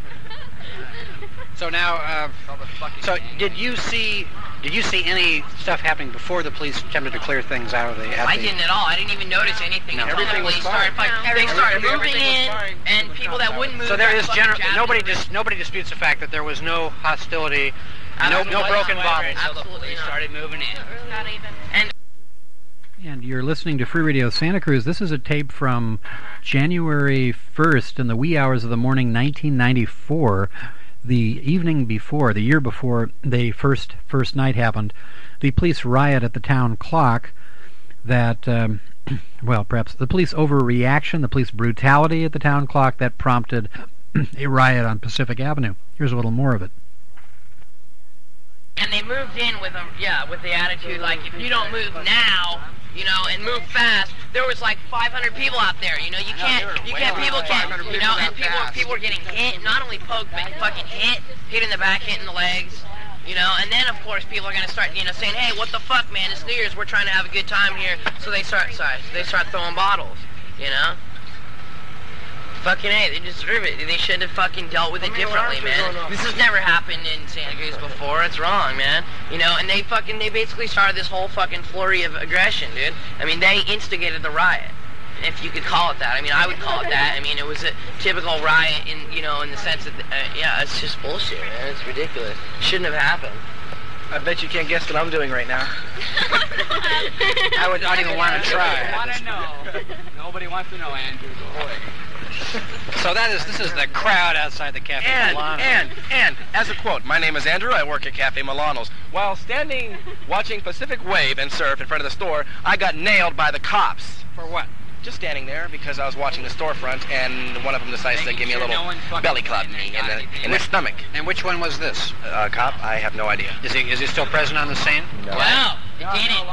So now, uh, so did you see? Did you see any stuff happening before the police attempted to clear things out of the? At I the, didn't at all. I didn't even notice anything. No. until Everything the was police fine. started fighting. No. They started Everything- moving everything was in, fine. and people that wouldn't move. So there got is fucking general. jabbed Nobody in the dis, nobody disputes the fact that there was no hostility, no Absolutely no not. broken bottles. Absolutely not. started moving in. Not even. And And you're listening to Free Radio Santa Cruz. This is a tape from January first in the wee hours of the morning, nineteen ninety-four. The evening before, the year before the first first night happened, the police riot at the town clock that, um, well, perhaps the police overreaction, the police brutality at the town clock that prompted a riot on Pacific Avenue. Here's a little more of it. And they moved in with a yeah, with the attitude like if you don't move now, you know, and move fast, there was like five hundred people out there. You know, you can't, you can't, people can't, you know, and people, people were getting hit, not only poked, but fucking hit, hit in the back, hit in the legs. You know, and then of course people are gonna start, you know, saying, hey, what the fuck, man? It's New Year's. We're trying to have a good time here. So they start, sorry, they start throwing bottles. You know. Fucking A, they deserve it. They should have fucking dealt with it differently, man. This has never happened in Santa Cruz before. It's wrong, man. You know, and they fucking, they basically started this whole fucking flurry of aggression, dude. I mean, they instigated the riot, if you could call it that. I mean, I would call it that. I mean, it was a typical riot in, you know, in the sense that, uh, yeah, it's just bullshit, man. It's ridiculous. Shouldn't have happened. I bet you can't guess what I'm doing right now. I would not even want to try. want to know. Nobody wants to know, Andrew. Go away. So that is, this is the crowd outside the Cafe And, Milano. and, and, as a quote, my name is Andrew, I work at Cafe Milano's. While standing watching Pacific Wave and surf in front of the store, I got nailed by the cops. For what? Just standing there because I was watching the storefront, and one of them decides to give me a little belly club in the, in the stomach. And which one was this? Uh, cop? I have no idea. Is he, is he still present on the scene? No. Wow, he did it.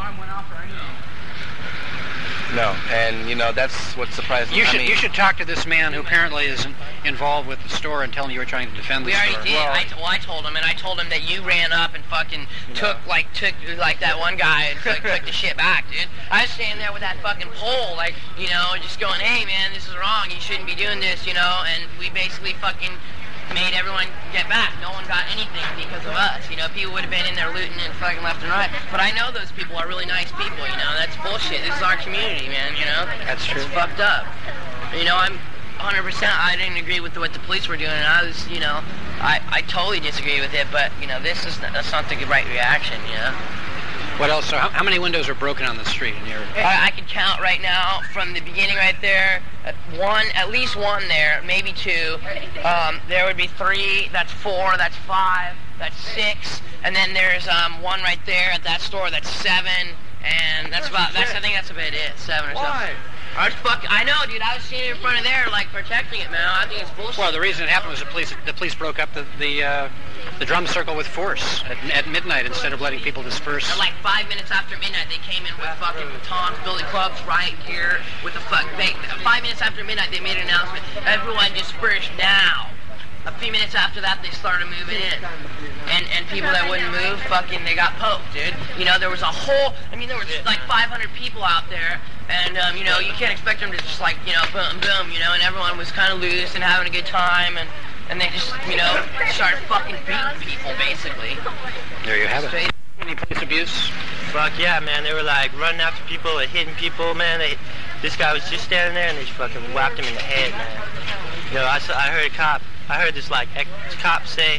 No, and you know that's what surprised me. You should I mean, you should talk to this man who apparently is in, involved with the store and tell him you were trying to defend the We store. already did. I, t- well, I told him, and I told him that you ran up and fucking took, like, took, like that one guy and took, took the shit back, dude. I was standing there with that fucking pole, like, you know, just going, hey, man, this is wrong. You shouldn't be doing this, you know, and we basically fucking made everyone get back. No one got anything because of us. You know, people would have been in there looting and fucking left and right. But I know those people are really nice people, you know. That's bullshit. This is our community, man, you know. That's true. It's fucked up. You know, I'm one hundred percent, I didn't agree with what the police were doing, and I was, you know, I, I totally disagree with it, but, you know, this is, that's not the right reaction, you know. What else? So how, how many windows are broken on the street in your... I, I can count right now from the beginning right there, at one, at least one there, maybe two. Um, there would be three, that's four, that's five, that's six, and then there's um, one right there at that store, that's seven, and that's about, that's, I think that's about it, seven or something. I was fucking, I know, dude. I was standing in front of there, like, protecting it, man. I think it's bullshit. Well, the reason it happened was the police the police broke up the the, uh, the drum circle with force at, at midnight instead of letting people disperse. And like five minutes after midnight, they came in with fucking batons, billy clubs, riot gear, with the fuck. They, five minutes after midnight, they made an announcement. Everyone disperse now. A few minutes after that, they started moving in. And and people that wouldn't move, fucking, they got poked, dude. You know, there was a whole, I mean, there was like five hundred people out there. And, um, you know, you can't expect them to just like, you know, boom, boom, you know, and everyone was kind of loose and having a good time. And, and they just, you know, started fucking beating people, basically. There you have Straight. it. Any police abuse? Fuck yeah, man. They were like running after people and hitting people, man. They, this guy was just standing there and they just fucking whacked him in the head, man. You know, I, saw, I heard a cop, I heard this like ex-cop say,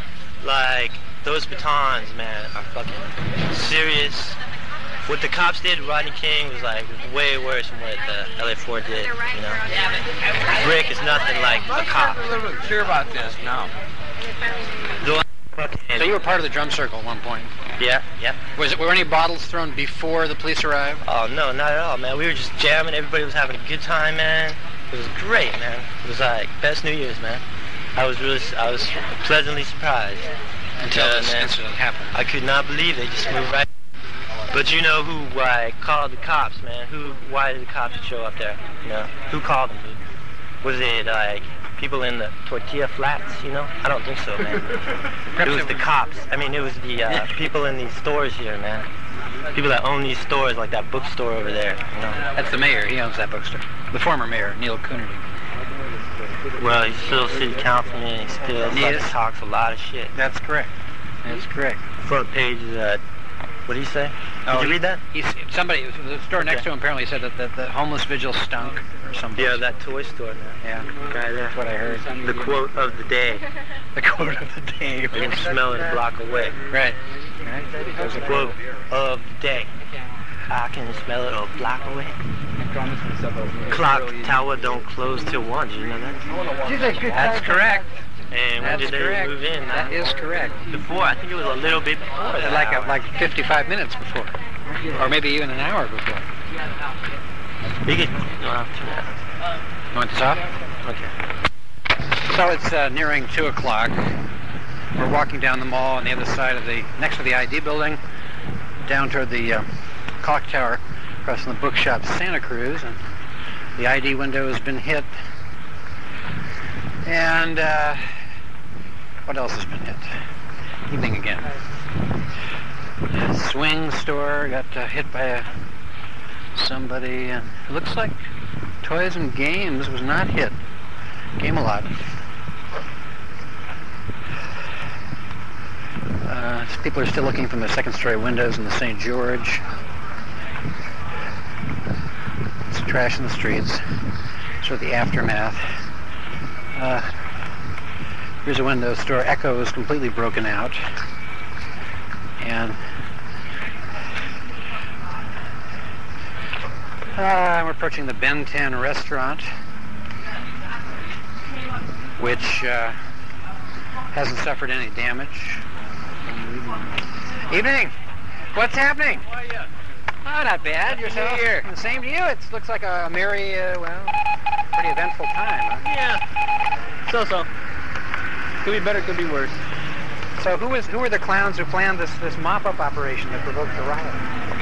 like, those batons, man, are fucking serious. What the cops did, Rodney King, was like way worse than what the L A four did, you know. Brick is nothing like a cop. I'm a little bit clear about this now. So you were part of the drum circle at one point? Yeah, yeah. Was it, were any bottles thrown before the police arrived? Oh, no, not at all, man. We were just jamming. Everybody was having a good time, man. It was great, man. It was like best New Year's, man. I was really, I was pleasantly surprised. Until yeah, this man. incident happened. I could not believe they just moved right. But you know who like, called the cops, man? Who? Why did the cops show up there? You know, who called them? Dude? Was it like people in the tortilla flats? You know, I don't think so, man. It was the cops. I mean, it was the uh, people in these stores here, man. People that own these stores, like that bookstore over there. You know. That's the mayor. He owns that bookstore. The former mayor, Neil Coonerty. Well, he's still city councilman. He still fucking talks a lot of shit. That's correct. That's correct. Front page is uh, what did he say? Did Oh, you he- read that? He's, somebody, the store next to him apparently said that the, the homeless vigil stunk or something. Yeah, that toy store, man. Yeah, guy there. That's what I heard. The quote of the day. The quote of the day. You can smell it a block away. Right. Right. There's a quote of the day. I can smell it a block away. Clock tower don't close till one. Did you know that? That's correct. And when That's did they correct. move in? That is correct. Before, I think it was a little bit before that. Like a, hour. like fifty-five minutes before, or maybe even an hour before. We could. No, turn that. You want this off? Okay. So it's uh, nearing two o'clock. We're walking down the mall on the other side of the, next to the I D building, down toward the uh, clock tower, across from the bookshop Santa Cruz, and the I D window has been hit. And uh, what else has been hit? Evening again. Swing store got uh, hit by a, somebody, and it looks like Toys and Games was not hit. Game-A-Lot. Uh, people are still looking from the second-story windows in the Saint George. It's trash in the streets. Sort of the aftermath. Uh, here's a window store. Echo is completely broken out. And uh, we're approaching the Ben ten restaurant. which uh, hasn't suffered any damage. Evening. What's happening? How are you? Oh, not bad. Yourself? Here. The same to you. It looks like a merry, uh, well, pretty eventful time. Huh? Yeah. So-so. Could be better, could be worse. So who is who are the clowns who planned this this mop-up operation that provoked the riot?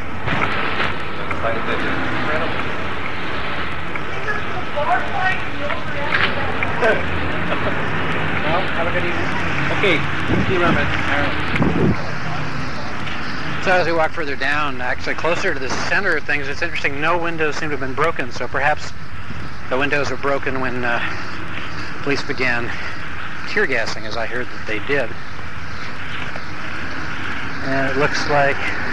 Well, have a good evening. Okay. See you around, man. All right. So as we walk further down, actually closer to the center of things, it's interesting, no windows seem to have been broken, so perhaps the windows were broken when uh, police began tear gassing, as I heard that they did. And it looks like,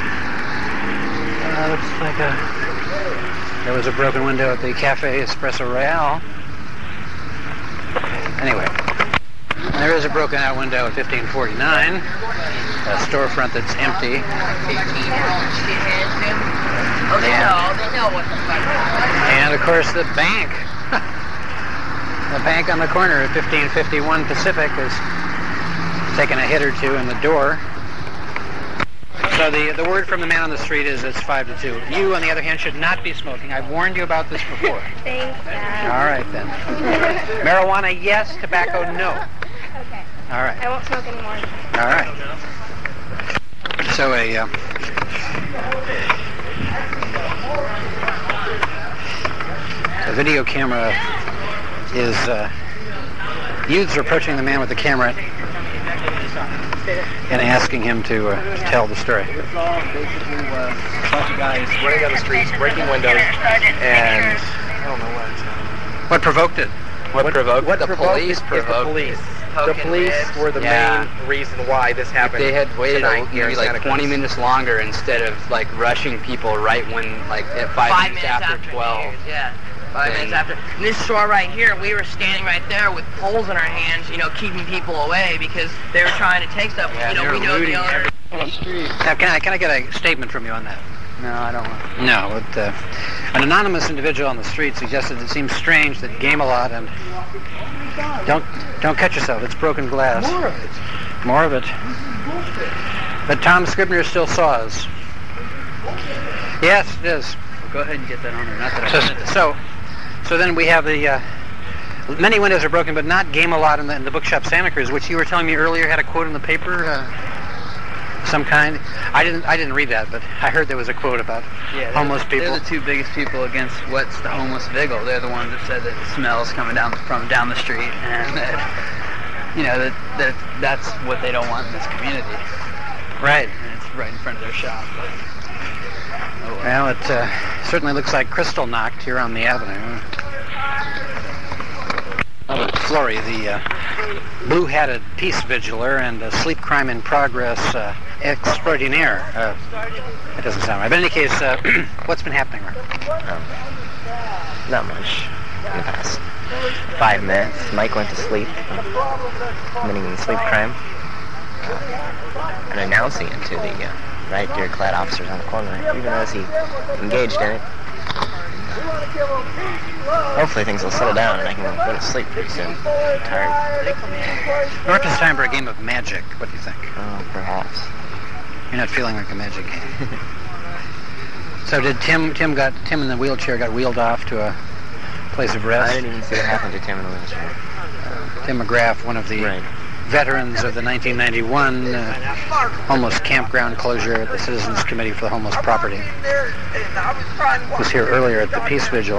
uh, looks like a, there was a broken window at the Cafe Espresso Royale. Anyway, there is a broken out window at fifteen forty-nine. A storefront that's empty. Oh, they know. They know what the fuck. And of course the bank. The bank on the corner at fifteen fifty-one Pacific has taken a hit or two in the door. So the the word from the man on the street is it's five to two. You, on the other hand, should not be smoking. I've warned you about this before. Thanks, Dad. All right then. Marijuana, yes. Tobacco, no. Okay. All right. I won't smoke anymore. All right. So a uh, a video camera is uh, youths are approaching the man with the camera and asking him to, uh, to tell the story. It's all basically uh, a bunch of guys running down the streets, breaking windows, and I don't know what. What provoked it? What, what provoked? What the provoked police it? provoked. The police. The police ribs. were the Yeah. main reason why this happened. If they had waited tonight a, here maybe in like Santa twenty Cruz. minutes longer instead of like rushing people right when like at five, Five minutes, minutes after, after twelve. New Year's, yeah. Five Then- minutes after. And this store right here, we were standing right there with poles in our hands, you know, keeping people away because they were trying to take stuff. Yeah, you know, they we were know the looting owner. Now, can I can I get a statement from you on that? No, I don't want. No. But, uh, an anonymous individual on the street suggested it seems strange that Game-A-Lot and don't don't cut yourself. It's broken glass. More of it. More of it. But Tom Scribner still saws. Yes, it is. Well, go ahead and get that on there. Not that I So, wanted to. so, so then we have the uh, many windows are broken, but not Game-A-Lot in the, in the bookshop Santa Cruz, which you were telling me earlier had a quote in the paper, uh, some kind. I didn't I didn't read that, but I heard there was a quote about Yeah, homeless they're, people. They're the two biggest people against what's the homeless vigil. They're the ones that said that it smells coming down from down the street, and that you know that that that's what they don't want in this community. Right. And it's right in front of their shop. But, oh, Well, it uh, certainly looks like crystal knocked here on the avenue. Oh, Flory, the uh, blue-hatted peace vigiler and uh, sleep crime in progress uh, extraordinaire. Uh, it doesn't sound right. But in any case, uh, what's been happening, Mark? Um, not much in the past five minutes. Mike went to sleep, committing sleep crime, uh, and announcing it to the uh, riot-gear-clad officers on the corner, even as he engaged in it. Hopefully things will settle down and I can go to sleep pretty soon. I'm tired. Mark, it's time for a game of magic. What do you think? Oh, perhaps. You're not feeling like a magic game. So did Tim? Tim got Tim in the wheelchair got wheeled off to a place of rest. I didn't even see what happened to Tim in the wheelchair. Uh, Tim McGrath, one of the right. veterans of the nineteen ninety-one uh, homeless campground closure at the Citizens Committee for the Homeless Property, was here earlier at the Peace Vigil.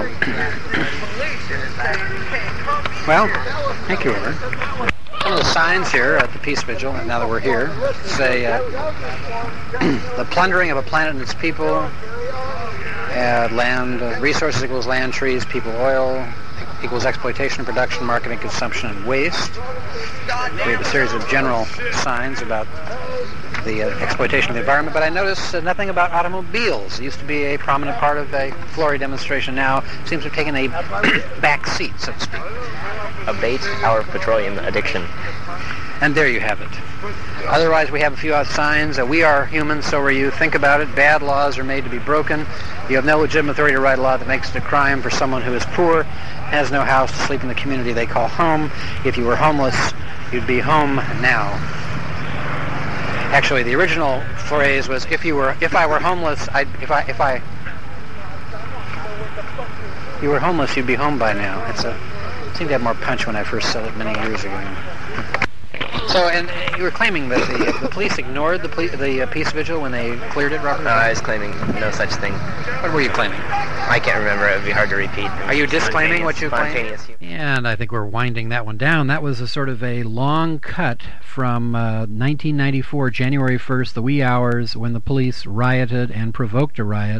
Well, thank you, Robert. One of the signs here at the Peace Vigil, now that we're here, say uh, the plundering of a planet and its people, uh, land, uh, resources equals land, trees, people, oil, equals exploitation, production, marketing, consumption, and waste. We have a series of general signs about the uh, exploitation of the environment, but I notice uh, nothing about automobiles. It used to be a prominent part of a Flory demonstration. Now seems to have taken a back seat, so to speak. Abate our petroleum addiction. And there you have it. Otherwise, we have a few odd signs. Uh, we are human, so are you. Think about it. Bad laws are made to be broken. You have no legitimate authority to write a law that makes it a crime for someone who is poor, has no house to sleep in the community they call home. If you were homeless, you'd be home now. Actually, the original phrase was, "If you were, if I were homeless, I'd, if I, if I, you were homeless, you'd be home by now." It's a, it seemed to have more punch when I first said it many years ago. So, and you were claiming that the, the police ignored the poli- the uh, peace vigil when they cleared it, Robert? No, I was claiming no such thing. What were you claiming? I can't remember. It would be hard to repeat. Are you disclaiming what you claimed? And I think we're winding that one down. That was a sort of a long cut from uh, nineteen ninety-four, January first, the wee hours when the police rioted and provoked a riot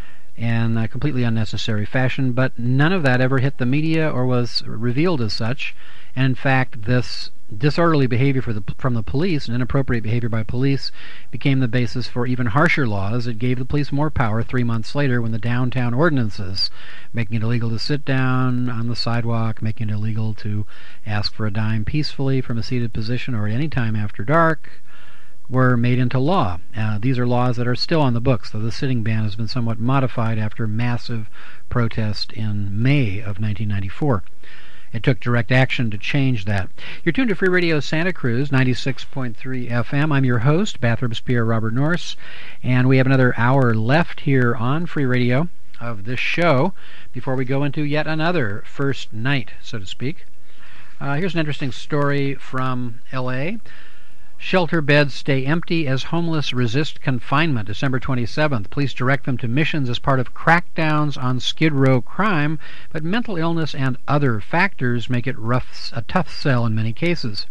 in a completely unnecessary fashion, but none of that ever hit the media or was revealed as such. And in fact, this disorderly behavior for the, from the police and inappropriate behavior by police became the basis for even harsher laws. It gave the police more power three months later when the downtown ordinances, making it illegal to sit down on the sidewalk, making it illegal to ask for a dime peacefully from a seated position or at any time after dark, were made into law. Uh, these are laws that are still on the books, though the sitting ban has been somewhat modified after massive protest in May of nineteen ninety-four. It took direct action to change that. You're tuned to Free Radio Santa Cruz, ninety-six point three F M. I'm your host, Bathrobes Pierre Robert Norris, and we have another hour left here on Free Radio of this show before we go into yet another first night, so to speak. Uh, here's an interesting story from L A Shelter beds stay empty as homeless resist confinement. December twenty-seventh, police direct them to missions as part of crackdowns on Skid Row crime, but mental illness and other factors make it rough, a tough sell in many cases.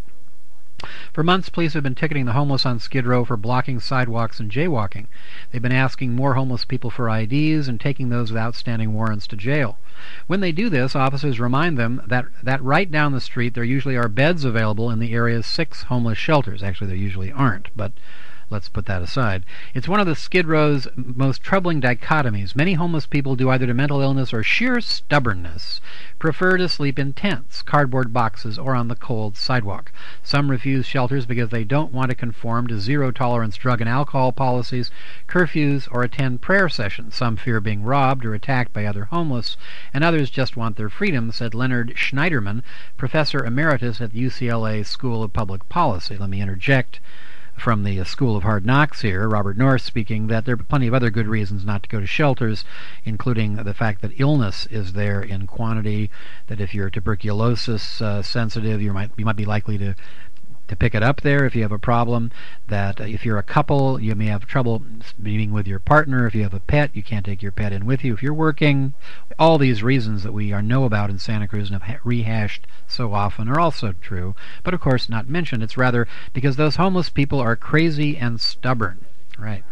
For months, police have been ticketing the homeless on Skid Row for blocking sidewalks and jaywalking. They've been asking more homeless people for I Ds and taking those with outstanding warrants to jail. When they do this, officers remind them that, that right down the street there usually are beds available in the area's six homeless shelters. Actually, there usually aren't, but let's put that aside. It's one of the Skid Row's most troubling dichotomies. Many homeless people, due either to mental illness or sheer stubbornness, prefer to sleep in tents, cardboard boxes, or on the cold sidewalk. Some refuse shelters because they don't want to conform to zero-tolerance drug and alcohol policies, curfews, or attend prayer sessions. Some fear being robbed or attacked by other homeless, and others just want their freedom, said Leonard Schneiderman, professor emeritus at the U C L A School of Public Policy. Let me interject from the uh, School of Hard Knocks here, Robert North speaking, that there are plenty of other good reasons not to go to shelters, including the fact that illness is there in quantity, that if you're tuberculosis uh, sensitive, you might you might be likely to to pick it up there if you have a problem, that uh, if you're a couple, you may have trouble being with your partner. If you have a pet, you can't take your pet in with you if you're working. All these reasons that we are know about in Santa Cruz and have rehashed so often are also true, but of course not mentioned. It's rather because those homeless people are crazy and stubborn. Right.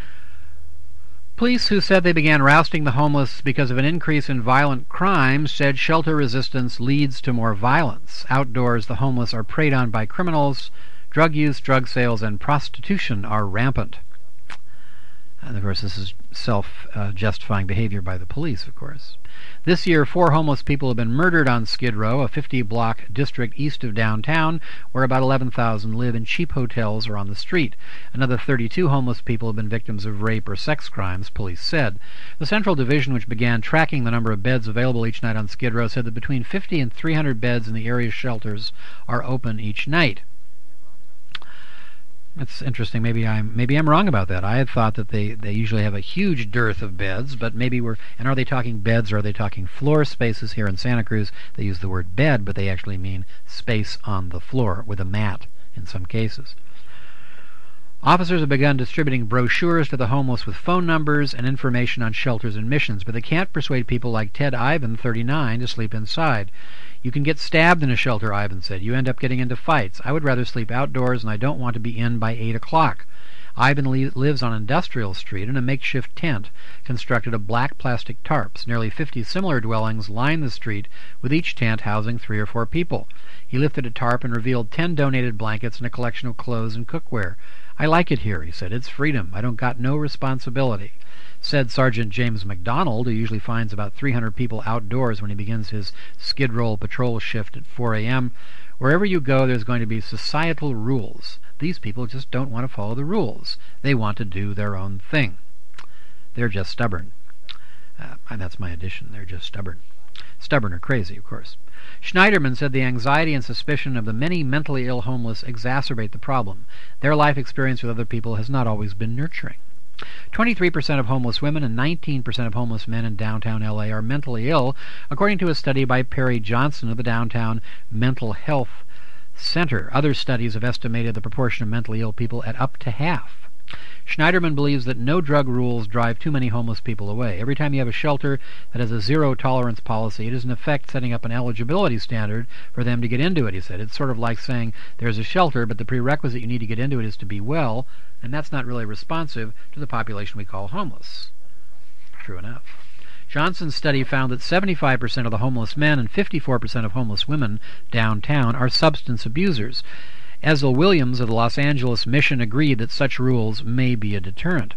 Police, who said they began rousting the homeless because of an increase in violent crime, said shelter resistance leads to more violence. Outdoors, the homeless are preyed on by criminals. Drug use, drug sales, and prostitution are rampant. And of course, this is self-justifying uh, behavior by the police, of course. This year, four homeless people have been murdered on Skid Row, a fifty-block district east of downtown, where about eleven thousand live in cheap hotels or on the street. Another thirty-two homeless people have been victims of rape or sex crimes, police said. The Central Division, which began tracking the number of beds available each night on Skid Row, said that between fifty and three hundred beds in the area's shelters are open each night. It's interesting. Maybe I'm maybe I'm wrong about that. I had thought that they, they usually have a huge dearth of beds, but maybe we're... And are they talking beds or are they talking floor spaces? Here in Santa Cruz, they use the word bed, but they actually mean space on the floor with a mat in some cases. Officers have begun distributing brochures to the homeless with phone numbers and information on shelters and missions, but they can't persuade people like Ted Ivan, thirty-nine, to sleep inside. You can get stabbed in a shelter, Ivan said. You end up getting into fights. I would rather sleep outdoors, and I don't want to be in by eight o'clock. Ivan li- lives on Industrial Street in a makeshift tent constructed of black plastic tarps. Nearly fifty similar dwellings line the street, with each tent housing three or four people. He lifted a tarp and revealed ten donated blankets and a collection of clothes and cookware. I like it here, he said. It's freedom. I don't got no responsibility. Said Sergeant James McDonald, who usually finds about three hundred people outdoors when he begins his Skid Row patrol shift at four a.m., Wherever you go, there's going to be societal rules. These people just don't want to follow the rules. They want to do their own thing. They're just stubborn. Uh, and that's my addition. They're just stubborn. Stubborn or crazy, of course. Schneiderman said the anxiety and suspicion of the many mentally ill homeless exacerbate the problem. Their life experience with other people has not always been nurturing. twenty-three percent of homeless women and nineteen percent of homeless men in downtown L A are mentally ill, according to a study by Perry Johnson of the Downtown Mental Health Center. Other studies have estimated the proportion of mentally ill people at up to half. Schneiderman believes that no drug rules drive too many homeless people away. Every time you have a shelter that has a zero-tolerance policy, it is in effect setting up an eligibility standard for them to get into it, he said. It's sort of like saying there's a shelter, but the prerequisite you need to get into it is to be well, and that's not really responsive to the population we call homeless. True enough. Johnson's study found that seventy-five percent of the homeless men and fifty-four percent of homeless women downtown are substance abusers. Ezell Williams of the Los Angeles Mission agreed that such rules may be a deterrent.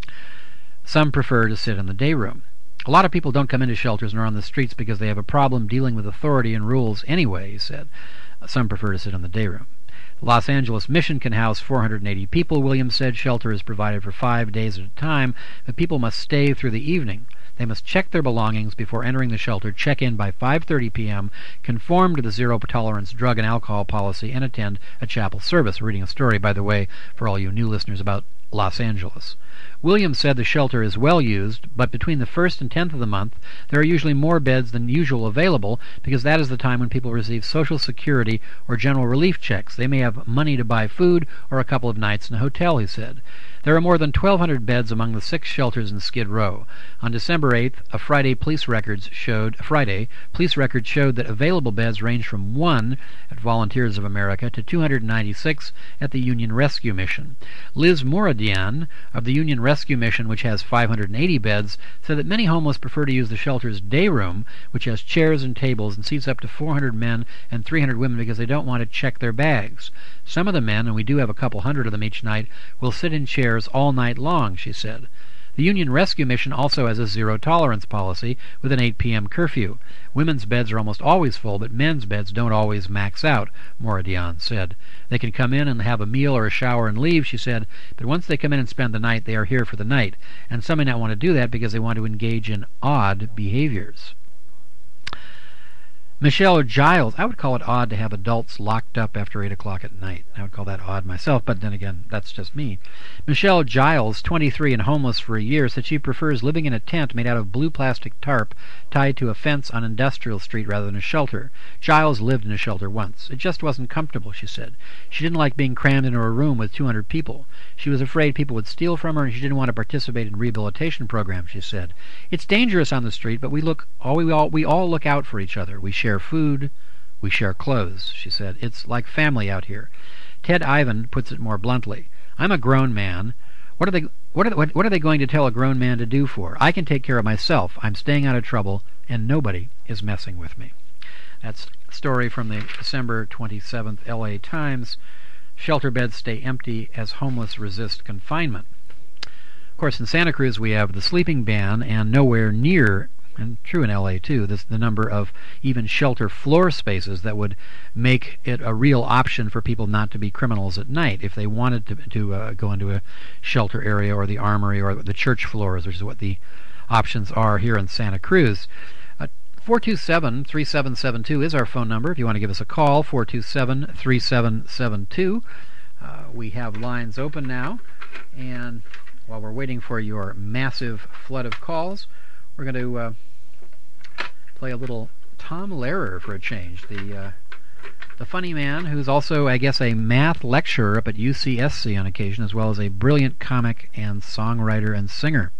Some prefer to sit in the day room. A lot of people don't come into shelters and are on the streets because they have a problem dealing with authority and rules anyway, he said. Some prefer to sit in the day room. The Los Angeles Mission can house four hundred eighty people, Williams said. Shelter is provided for five days at a time, but people must stay through the evening. They must check their belongings before entering the shelter, check in by five thirty p.m., conform to the zero-tolerance drug and alcohol policy, and attend a chapel service. We're reading a story, by the way, for all you new listeners about Los Angeles. Williams said the shelter is well used, but between the first and tenth of the month, there are usually more beds than usual available because that is the time when people receive Social Security or general relief checks. They may have money to buy food or a couple of nights in a hotel, he said. There are more than twelve hundred beds among the six shelters in Skid Row. On December eighth, a Friday police records showed Friday police records showed that available beds range from one at Volunteers of America to two hundred ninety-six at the Union Rescue Mission. Liz Moradian of the Union Rescue Mission, which has five hundred eighty beds, said that many homeless prefer to use the shelter's day room, which has chairs and tables and seats up to four hundred men and three hundred women because they don't want to check their bags. Some of the men, and we do have a couple hundred of them each night, will sit in chairs all night long, she said. The Union Rescue Mission also has a zero-tolerance policy with an eight p.m. curfew. Women's beds are almost always full, but men's beds don't always max out, Moradian said. They can come in and have a meal or a shower and leave, she said, but once they come in and spend the night, they are here for the night. And some may not want to do that because they want to engage in odd behaviors. Michelle Giles, I would call it odd to have adults locked up after eight o'clock at night. I would call that odd myself, but then again, that's just me. Michelle Giles, twenty-three and homeless for a year, said she prefers living in a tent made out of blue plastic tarp tied to a fence on Industrial Street rather than a shelter. Giles lived in a shelter once. It just wasn't comfortable, she said. She didn't like being crammed into a room with two hundred people. She was afraid people would steal from her, and she didn't want to participate in rehabilitation programs, she said. It's dangerous on the street, but we look all we all we all look out for each other. We share food, we share clothes, she said. It's like family out here. Ted Ivan puts it more bluntly. I'm a grown man. What are they what are they, what, what are they going to tell a grown man to do for? I can take care of myself. I'm staying out of trouble, and nobody is messing with me. That's a story from the December twenty-seventh L A Times. Shelter beds stay empty as homeless resist confinement. Of course, in Santa Cruz we have the sleeping ban, and nowhere near, and true in L A too, this, the number of even shelter floor spaces that would make it a real option for people not to be criminals at night if they wanted to, to uh, go into a shelter area or the armory or the church floors, which is what the options are here in Santa Cruz. Uh, four two seven, three seven seven two is our phone number if you want to give us a call, four two seven, three seven seven two. Uh, we have lines open now, and while we're waiting for your massive flood of calls, we're going to uh, play a little Tom Lehrer for a change, the uh, the funny man who's also, I guess, a math lecturer up at U C S C on occasion, as well as a brilliant comic and songwriter and singer.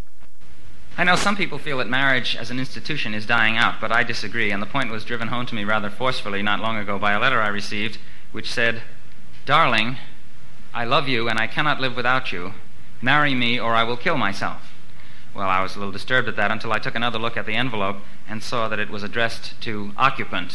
I know some people feel that marriage as an institution is dying out, but I disagree, and the point was driven home to me rather forcefully not long ago by a letter I received, which said, "Darling, I love you and I cannot live without you. Marry me or I will kill myself." Well, I was a little disturbed at that until I took another look at the envelope and saw that it was addressed to occupant.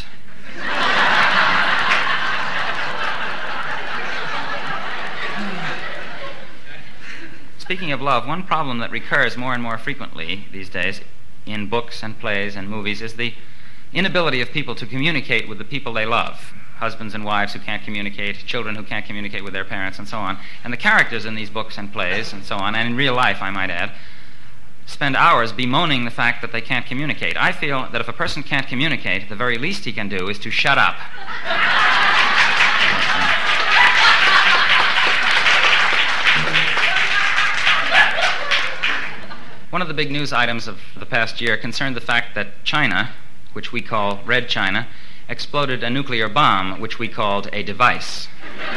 Speaking of love, one problem that recurs more and more frequently these days in books and plays and movies is the inability of people to communicate with the people they love. husbands and wives who can't communicate, children who can't communicate with their parents, and so on. And the characters in these books and plays, and so on, and in real life, I might add, spend hours bemoaning the fact that they can't communicate. I feel that if a person can't communicate, the very least he can do is to shut up. One of the big news items of the past year concerned the fact that China, which we call Red China, exploded a nuclear bomb, which we called a device.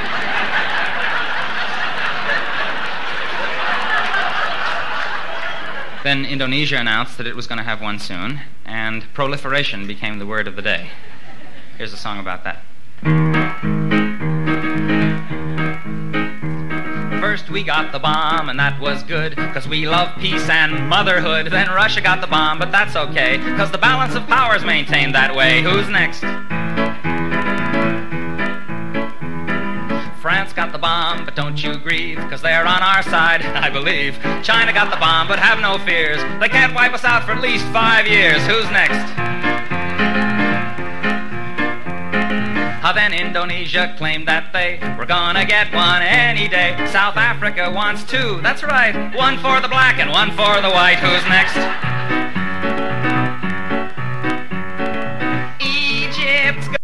Then Indonesia announced that it was going to have one soon, and proliferation became the word of the day. Here's a song about that. First we got the bomb, and that was good, because we love peace and motherhood. Then Russia got the bomb, but that's okay, because the balance of power's maintained that way. Who's next? France got the bomb, but don't you grieve, because they're on our side, I believe. China got the bomb, but have no fears. They can't wipe us out for at least five years. Who's next? Uh, then Indonesia claimed that they were gonna get one any day. South Africa wants two, that's right. One for the black and one for the white. Who's next?